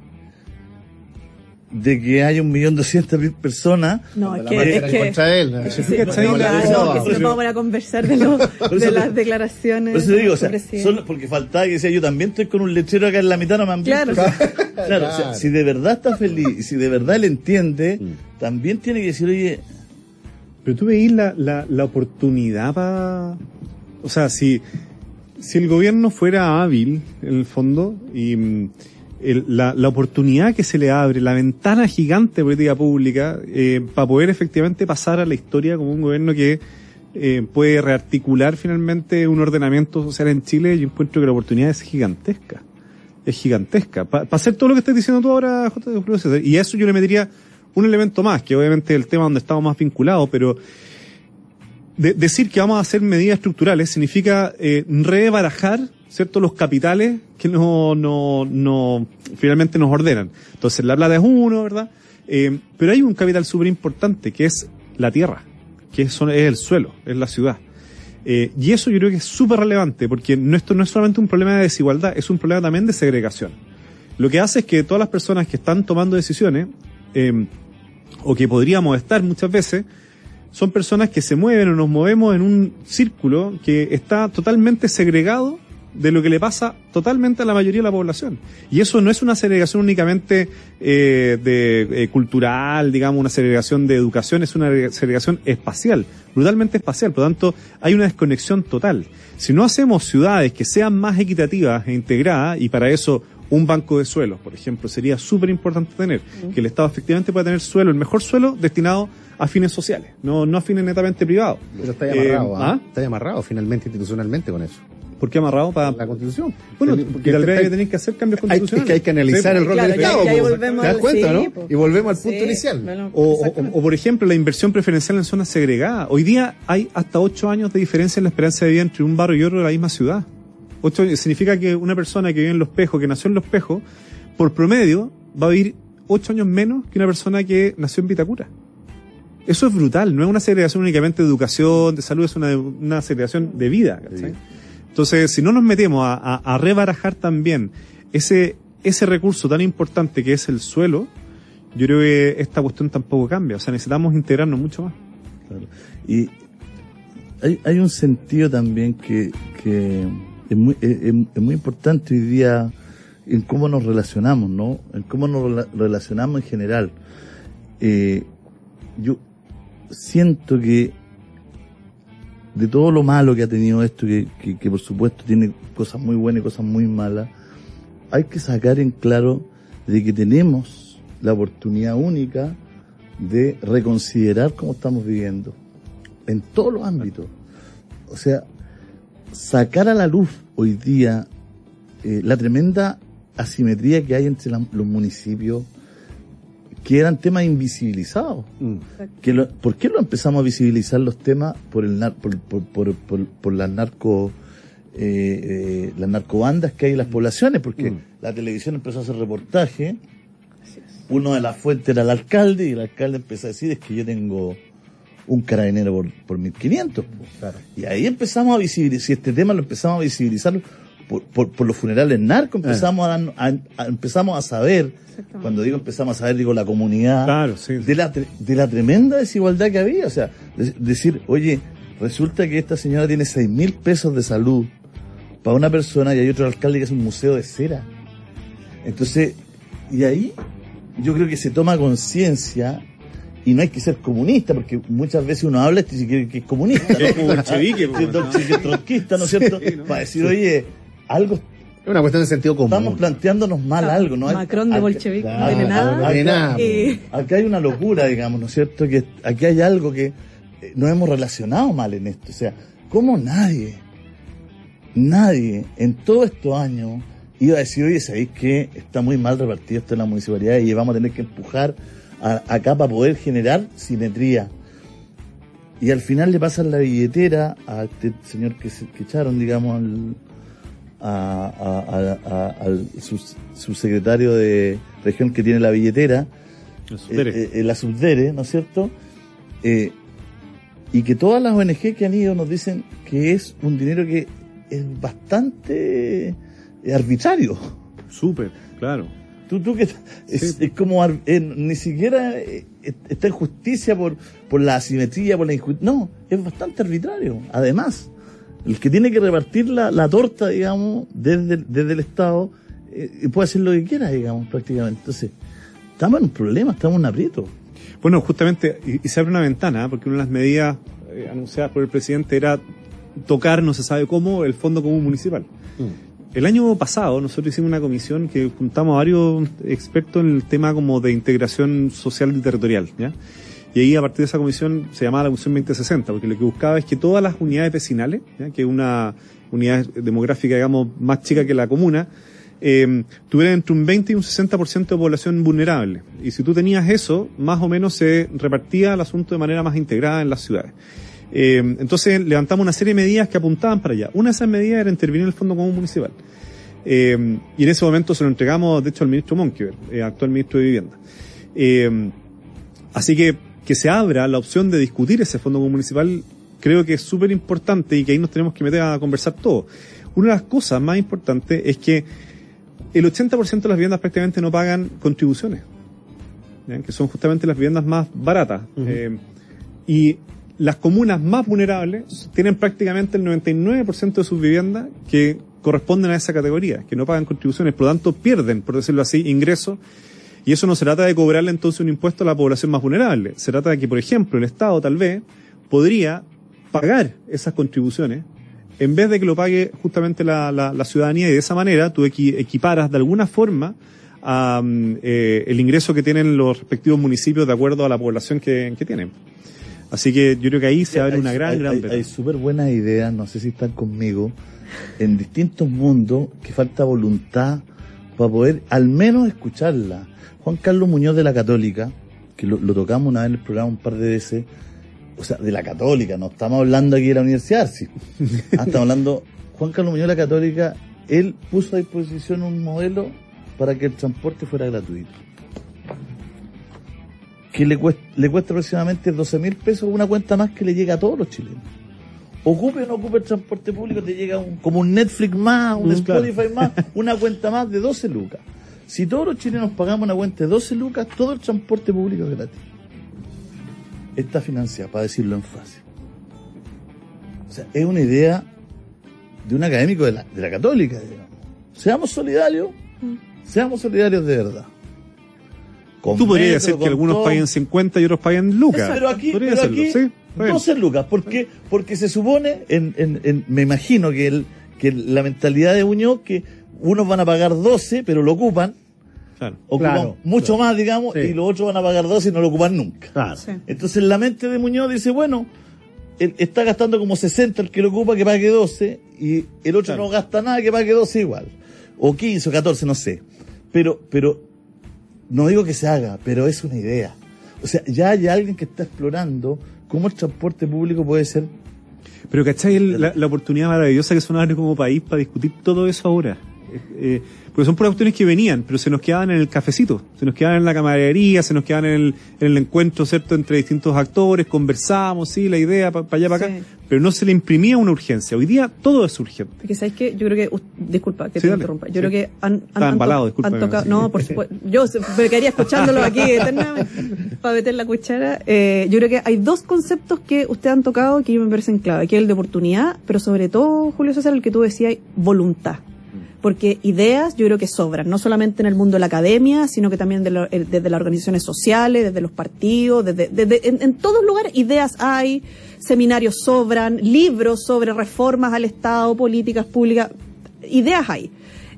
de que haya un millón doscientas mil personas. No, es que, es que, contra él. Es que, es que, no, no, no, no, que si vamos a conversar de, lo, de las declaraciones. Por eso digo, o sea, solo porque faltaba que decía yo también estoy con un lechero acá en la mitad, no me han visto. Claro, claro, claro. O sea, si de verdad está feliz y si de verdad él entiende, mm. también tiene que decir, oye. Pero tú veís la, la, la oportunidad para. O sea, si, si el gobierno fuera hábil, en el fondo, y. El, la, la oportunidad que se le abre, la ventana gigante de política pública, eh, para poder efectivamente pasar a la historia como un gobierno que eh, puede rearticular finalmente un ordenamiento social en Chile, yo encuentro que la oportunidad es gigantesca. Es gigantesca. Para pa hacer todo lo que estás diciendo tú ahora, Julio César. Y a eso yo le metería un elemento más, que obviamente es el tema donde estamos más vinculados, pero de, decir que vamos a hacer medidas estructurales significa eh, rebarajar, ¿cierto?, los capitales que no, no, no, finalmente nos ordenan. Entonces, la plata es uno, ¿verdad? Eh, pero hay un capital súper importante, que es la tierra, que es, es el suelo, es la ciudad. Eh, y eso yo creo que es súper relevante, porque no, esto no es solamente un problema de desigualdad, es un problema también de segregación. Lo que hace es que todas las personas que están tomando decisiones, eh, o que podríamos estar muchas veces, son personas que se mueven o nos movemos en un círculo que está totalmente segregado de lo que le pasa totalmente a la mayoría de la población. Y eso no es una segregación únicamente eh, de eh, cultural, digamos, una segregación de educación, es una segregación espacial, brutalmente espacial. Por lo tanto, hay una desconexión total. Si no hacemos ciudades que sean más equitativas e integradas, y para eso un banco de suelos, por ejemplo, sería súper importante tener, que el Estado efectivamente pueda tener suelo, el mejor suelo destinado a fines sociales, no, no a fines netamente privados. Pero está amarrado, eh, ¿ah? Está amarrado finalmente institucionalmente con eso. ¿Por qué amarrado? Para la Constitución. Bueno, porque tal vez tenéis que hacer cambios constitucionales. Hay, es que hay que analizar sí, el rol claro, del Estado. Ya, ya volvemos ¿te das cuenta, sí, no? Po. Y volvemos al punto sí, inicial. Bueno, o, o, o, por ejemplo, la inversión preferencial en zonas segregadas. Hoy día hay hasta ocho años de diferencia en la esperanza de vida entre un barrio y otro de la misma ciudad. Ocho significa que una persona que vive en Los Pejos, que nació en Los Pejos, por promedio va a vivir ocho años menos que una persona que nació en Vitacura. Eso es brutal, no es una segregación únicamente de educación, de salud, es una, una segregación de vida, ¿cachai? Sí. Entonces, si no nos metemos a, a, a rebarajar también ese, ese recurso tan importante que es el suelo, yo creo que esta cuestión tampoco cambia. O sea, necesitamos integrarnos mucho más. Claro. Y hay, hay un sentido también que, que es muy, es, es muy importante hoy día en cómo nos relacionamos, ¿no? En cómo nos relacionamos en general. Eh, yo siento que de todo lo malo que ha tenido esto, que, que, que por supuesto tiene cosas muy buenas y cosas muy malas, hay que sacar en claro de que tenemos la oportunidad única de reconsiderar cómo estamos viviendo, en todos los ámbitos. O sea, sacar a la luz hoy día eh, la tremenda asimetría que hay entre la, los municipios, que eran temas invisibilizados. Mm. Que lo, ¿Por qué lo empezamos a visibilizar los temas? Por el nar, por, por, por, por, por las narco eh, eh, las narcobandas que hay en las poblaciones, porque mm. la televisión empezó a hacer reportaje, uno de las fuentes era el alcalde, y el alcalde empezó a decir, es que yo tengo un carabinero por, por mil quinientos. Claro. Y ahí empezamos a visibilizar, si este tema lo empezamos a visibilizar por, por, por los funerales narcos, empezamos, eh. a, a, a, empezamos a saber, cuando digo empezamos a saber, digo la comunidad, claro, sí. de, la, de la tremenda desigualdad que había. O sea, de, decir, oye, resulta que esta señora tiene seis mil pesos de salud para una persona y hay otro alcalde que es un museo de cera. Entonces, y ahí yo creo que se toma conciencia, y no hay que ser comunista, porque muchas veces uno habla y que, que es comunista, ¿no? Es bolchevique, ¿no? Es tronquista, ¿no es cierto? Sí, ¿no? Para decir, oye, algo... Es una cuestión de sentido común. Estamos planteándonos mal ah, algo, ¿no? Macron de bolchevique, no tiene nada. Acá, acá, acá hay una locura, digamos, ¿no es cierto? Que aquí hay algo que nos hemos relacionado mal en esto. O sea, ¿cómo nadie, nadie en todos estos años iba a decir, oye, ¿sabéis que está muy mal repartido esto en la municipalidad y vamos a tener que empujar a, acá para poder generar simetría? Y al final le pasan la billetera a este señor que, se, que echaron, digamos, al, a, a, a, a, al sus, subsecretario de región que tiene la billetera, la Subdere, eh, eh, la Subdere, ¿no es cierto? Eh, y que todas las O N G que han ido nos dicen que es un dinero que es bastante arbitrario. Súper, claro. Tú, tú que es, sí. es como eh, ni siquiera eh, está en justicia por, por la asimetría, por la injusticia. No, es bastante arbitrario. Además, el que tiene que repartir la, la torta, digamos, desde, desde el Estado, eh, puede hacer lo que quiera, digamos, prácticamente. Entonces, estamos en un problema, estamos en un aprieto. Bueno, justamente, y, y se abre una ventana, porque una de las medidas eh, anunciadas por el presidente era tocar, no se sabe cómo, el Fondo Común Municipal. Mm. El año pasado nosotros hicimos una comisión que juntamos a varios expertos en el tema como de integración social y territorial, ¿ya? Y ahí a partir de esa comisión se llamaba la Comisión veinte sesenta, porque lo que buscaba es que todas las unidades vecinales, ¿ya? Que es una unidad demográfica, digamos, más chica que la comuna, eh, tuvieran entre un veinte y un sesenta por ciento de población vulnerable. Y si tú tenías eso, más o menos se repartía el asunto de manera más integrada en las ciudades. Eh, entonces levantamos una serie de medidas que apuntaban para allá. Una de esas medidas era intervenir en el Fondo Común Municipal. Eh, y en ese momento se lo entregamos, de hecho, al ministro Monkever, eh, actual ministro de Vivienda. Eh, así que que se abra la opción de discutir ese Fondo Común Municipal, creo que es súper importante y que ahí nos tenemos que meter a conversar todos. Una de las cosas más importantes es que el ochenta por ciento de las viviendas prácticamente no pagan contribuciones, ¿ya? Que son justamente las viviendas más baratas. Uh-huh. Eh, y las comunas más vulnerables tienen prácticamente el noventa y nueve por ciento de sus viviendas que corresponden a esa categoría, que no pagan contribuciones, por lo tanto pierden, por decirlo así, ingresos. Y eso no se trata de cobrarle entonces un impuesto a la población más vulnerable. Se trata de que, por ejemplo, el Estado tal vez podría pagar esas contribuciones en vez de que lo pague justamente la, la, la ciudadanía, y de esa manera tú equi, equiparas de alguna forma a, eh, el ingreso que tienen los respectivos municipios de acuerdo a la población que, que tienen. Así que yo creo que ahí se abre hay, una gran, hay, gran... Hay, hay súper buenas ideas, no sé si están conmigo, en distintos mundos que falta voluntad para poder al menos escucharla. Juan Carlos Muñoz de la Católica, que lo, lo tocamos una vez en el programa un par de veces, o sea, de la Católica, no estamos hablando aquí de la universidad, sí. Ah, estamos hablando, Juan Carlos Muñoz de la Católica, él puso a disposición un modelo para que el transporte fuera gratuito. Que le cuesta, le cuesta aproximadamente doce mil pesos, una cuenta más que le llega a todos los chilenos. Ocupe o no ocupe el transporte público, te llega un, como un Netflix más, un mm, Spotify claro. más, una cuenta más de doce lucas. Si todos los chilenos pagamos una cuenta de doce lucas, todo el transporte público es gratis. Está financiado, para decirlo en fácil. O sea, es una idea de un académico de la, de la Católica, digamos. Seamos solidarios, seamos solidarios de verdad. Con Tú podrías decir que algunos todo. paguen cincuenta y otros paguen lucas. Pero aquí, pero aquí ¿sí? doce lucas. ¿Por qué? Porque se supone, en, en, en, me imagino que, el, que la mentalidad de Muñoz, que unos van a pagar doce, pero lo ocupan. Claro. Ocupan claro, mucho claro. más, digamos, sí. y los otros van a pagar doce y no lo ocupan nunca. Claro. Sí. Entonces la mente de Muñoz dice, bueno, él está gastando como sesenta el que lo ocupa, que pague doce, y el otro claro. no gasta nada, que pague doce igual. O quince o catorce, no sé. Pero, pero, no digo que se haga, pero es una idea. O sea, ya hay alguien que está explorando cómo el transporte público puede ser. Pero ¿cachai? La, la oportunidad maravillosa que son ahora como país para discutir todo eso ahora. Eh, porque son puras cuestiones que venían, pero se nos quedaban en el cafecito, se nos quedaban en la camaradería, se nos quedaban en el, en el encuentro, ¿cierto?, entre distintos actores, conversábamos, sí, la idea, para pa allá, para sí. acá, pero no se le imprimía una urgencia. Hoy día todo es urgente. Porque ¿sabes qué? Yo creo que, uh, disculpa que sí, te dale. interrumpa, yo sí. creo que han, han, Estaba embalado, disculpa. Han tocado, no, por supuesto, yo me quedaría escuchándolo aquí eternamente para meter la cuchara. Eh, yo creo que hay dos conceptos que ustedes han tocado que me parecen clave, que es el de oportunidad, pero sobre todo, Julio César, el que tú decías, voluntad. Porque ideas yo creo que sobran, no solamente en el mundo de la academia, sino que también de lo, desde las organizaciones sociales, desde los partidos, desde, desde en, en todos lugares ideas hay, seminarios sobran, libros sobre reformas al Estado, políticas públicas, ideas hay.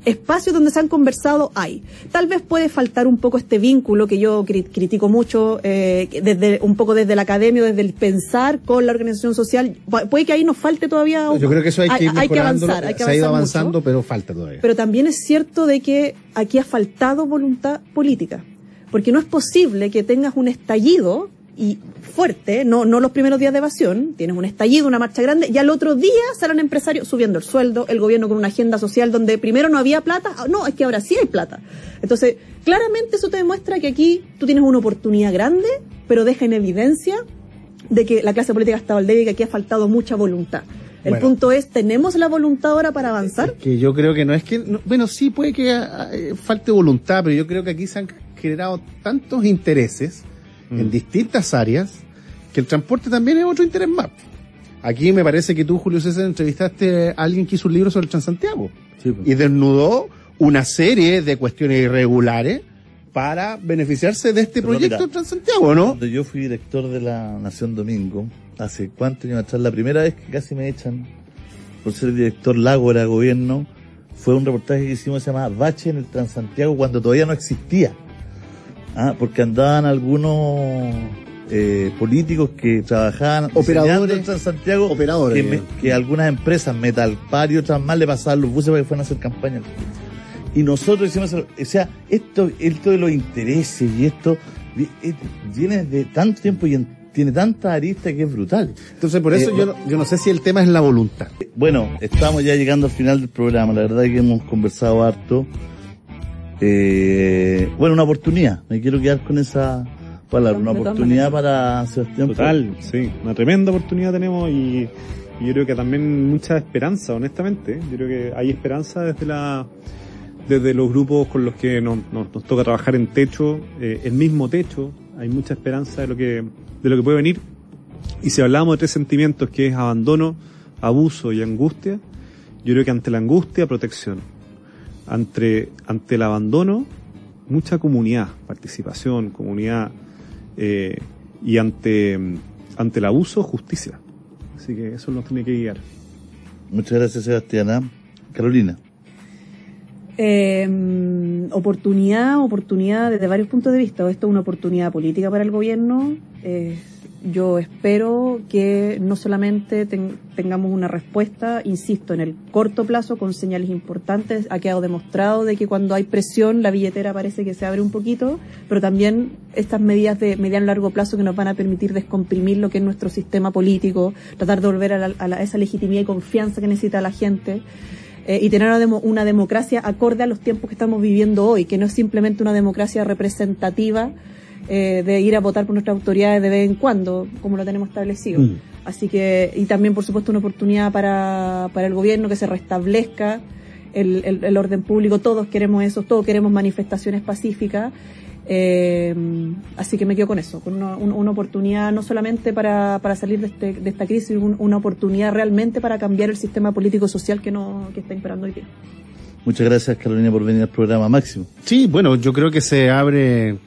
espacios donde se han conversado hay. Tal vez puede faltar un poco este vínculo que yo cri- critico mucho, eh, desde un poco desde la academia, desde el pensar con la organización social. Puede que ahí nos falte todavía. Yo creo que eso hay que ir hay, hay que mejorando, avanzar, hay que se ha ido avanzar avanzando, mucho. pero falta todavía. Pero también es cierto de que aquí ha faltado voluntad política, porque no es posible que tengas un estallido y fuerte, no no los primeros días de evasión, tienes un estallido, una marcha grande, y al otro día salen empresarios subiendo el sueldo, el gobierno con una agenda social donde primero no había plata, no, es que ahora sí hay plata. Entonces, claramente eso te demuestra que aquí tú tienes una oportunidad grande, pero deja en evidencia de que la clase política ha estado al débil y que aquí ha faltado mucha voluntad. El Bueno. punto es, ¿tenemos la voluntad ahora para avanzar? Que yo creo que no es que, no, bueno, sí puede que eh, falte voluntad, pero yo creo que aquí se han generado tantos intereses mm. en distintas áreas que el transporte también es otro interés más. Aquí me parece que tú, Julio César, entrevistaste a alguien que hizo un libro sobre el Transantiago sí, pues. y desnudó una serie de cuestiones irregulares para beneficiarse de este pero proyecto mira, Transantiago, ¿no? Cuando yo fui director de la Nación Domingo, hace cuántos años atrás, la primera vez que casi me echan por ser director Lago era gobierno, fue un reportaje que hicimos que se llamaba Bache en el Transantiago cuando todavía no existía. Ah, porque andaban algunos eh, políticos que trabajaban operadores en Transantiago, operadores, que, me, que algunas empresas, Metalpar y otras más, le pasaban los buses para que fueran a hacer campaña. Y nosotros hicimos, o sea, esto, esto de los intereses y esto viene de tanto tiempo y en, tiene tanta arista que es brutal. Entonces, por eso eh, yo, no, yo no sé si el tema es la voluntad. Bueno, estamos ya llegando al final del programa. La verdad es que hemos conversado harto. Eh, bueno, una oportunidad. Me quiero quedar con esa palabra. Una oportunidad para Sebastián. Total, sí. Una tremenda oportunidad tenemos y, y yo creo que también mucha esperanza, honestamente. Yo creo que hay esperanza desde la... desde los grupos con los que nos, nos, nos toca trabajar en techo, eh, el mismo techo, hay mucha esperanza de lo que de lo que puede venir. Y si hablamos de tres sentimientos, que es abandono, abuso y angustia, yo creo que ante la angustia, protección. Ante, ante el abandono, mucha comunidad, participación, comunidad, eh, y ante, ante el abuso, justicia. Así que eso nos tiene que guiar. Muchas gracias, Sebastiana. Carolina. Eh, oportunidad, oportunidad desde varios puntos de vista. Esto es una oportunidad política para el gobierno. Eh, yo espero que no solamente ten, tengamos una respuesta, insisto, en el corto plazo con señales importantes. Ha quedado demostrado de que cuando hay presión la billetera parece que se abre un poquito, pero también estas medidas de mediano y largo plazo que nos van a permitir descomprimir lo que es nuestro sistema político, tratar de volver a, la, a la, esa legitimidad y confianza que necesita la gente. Eh, y tener una, demo, una democracia acorde a los tiempos que estamos viviendo hoy, que no es simplemente una democracia representativa eh, de ir a votar por nuestras autoridades de vez en cuando, como lo tenemos establecido. Mm. Así que, y también por supuesto una oportunidad para, para el gobierno que se restablezca el, el, el orden público. Todos queremos eso, todos queremos manifestaciones pacíficas. Eh, así que me quedo con eso, con una, una oportunidad no solamente para, para salir de, este, de esta crisis, un, una oportunidad realmente para cambiar el sistema político-social que, no, que está imperando hoy día. Muchas gracias, Carolina, por venir al programa. Máximo. Sí, bueno, yo creo que se abre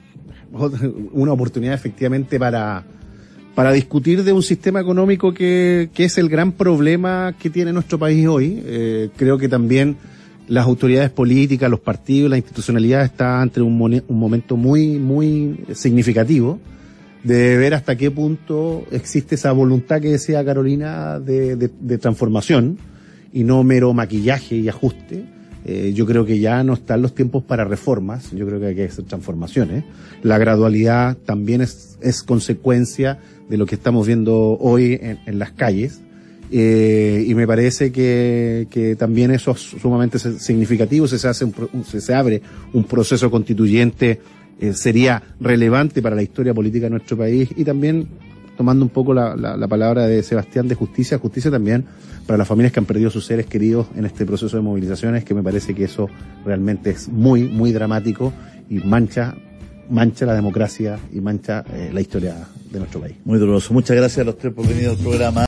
una oportunidad efectivamente para, para discutir de un sistema económico que, que es el gran problema que tiene nuestro país hoy. Eh, creo que también las autoridades políticas, los partidos, la institucionalidad está ante un, mon- un momento muy, muy significativo de ver hasta qué punto existe esa voluntad que decía Carolina de, de, de transformación y no mero maquillaje y ajuste. Eh, yo creo que ya no están los tiempos para reformas, yo creo que hay que hacer transformaciones. La gradualidad también es, es consecuencia de lo que estamos viendo hoy en, en las calles. Eh, y me parece que, que también eso es sumamente significativo. Si se hace un, si se abre un proceso constituyente, eh, sería relevante para la historia política de nuestro país. Y también, tomando un poco la, la, la palabra de Sebastián, de justicia, justicia también para las familias que han perdido sus seres queridos en este proceso de movilizaciones, que me parece que eso realmente es muy, muy dramático y mancha mancha la democracia y mancha eh, la historia de nuestro país. Muy doloroso. Muchas gracias a los tres por venir al programa.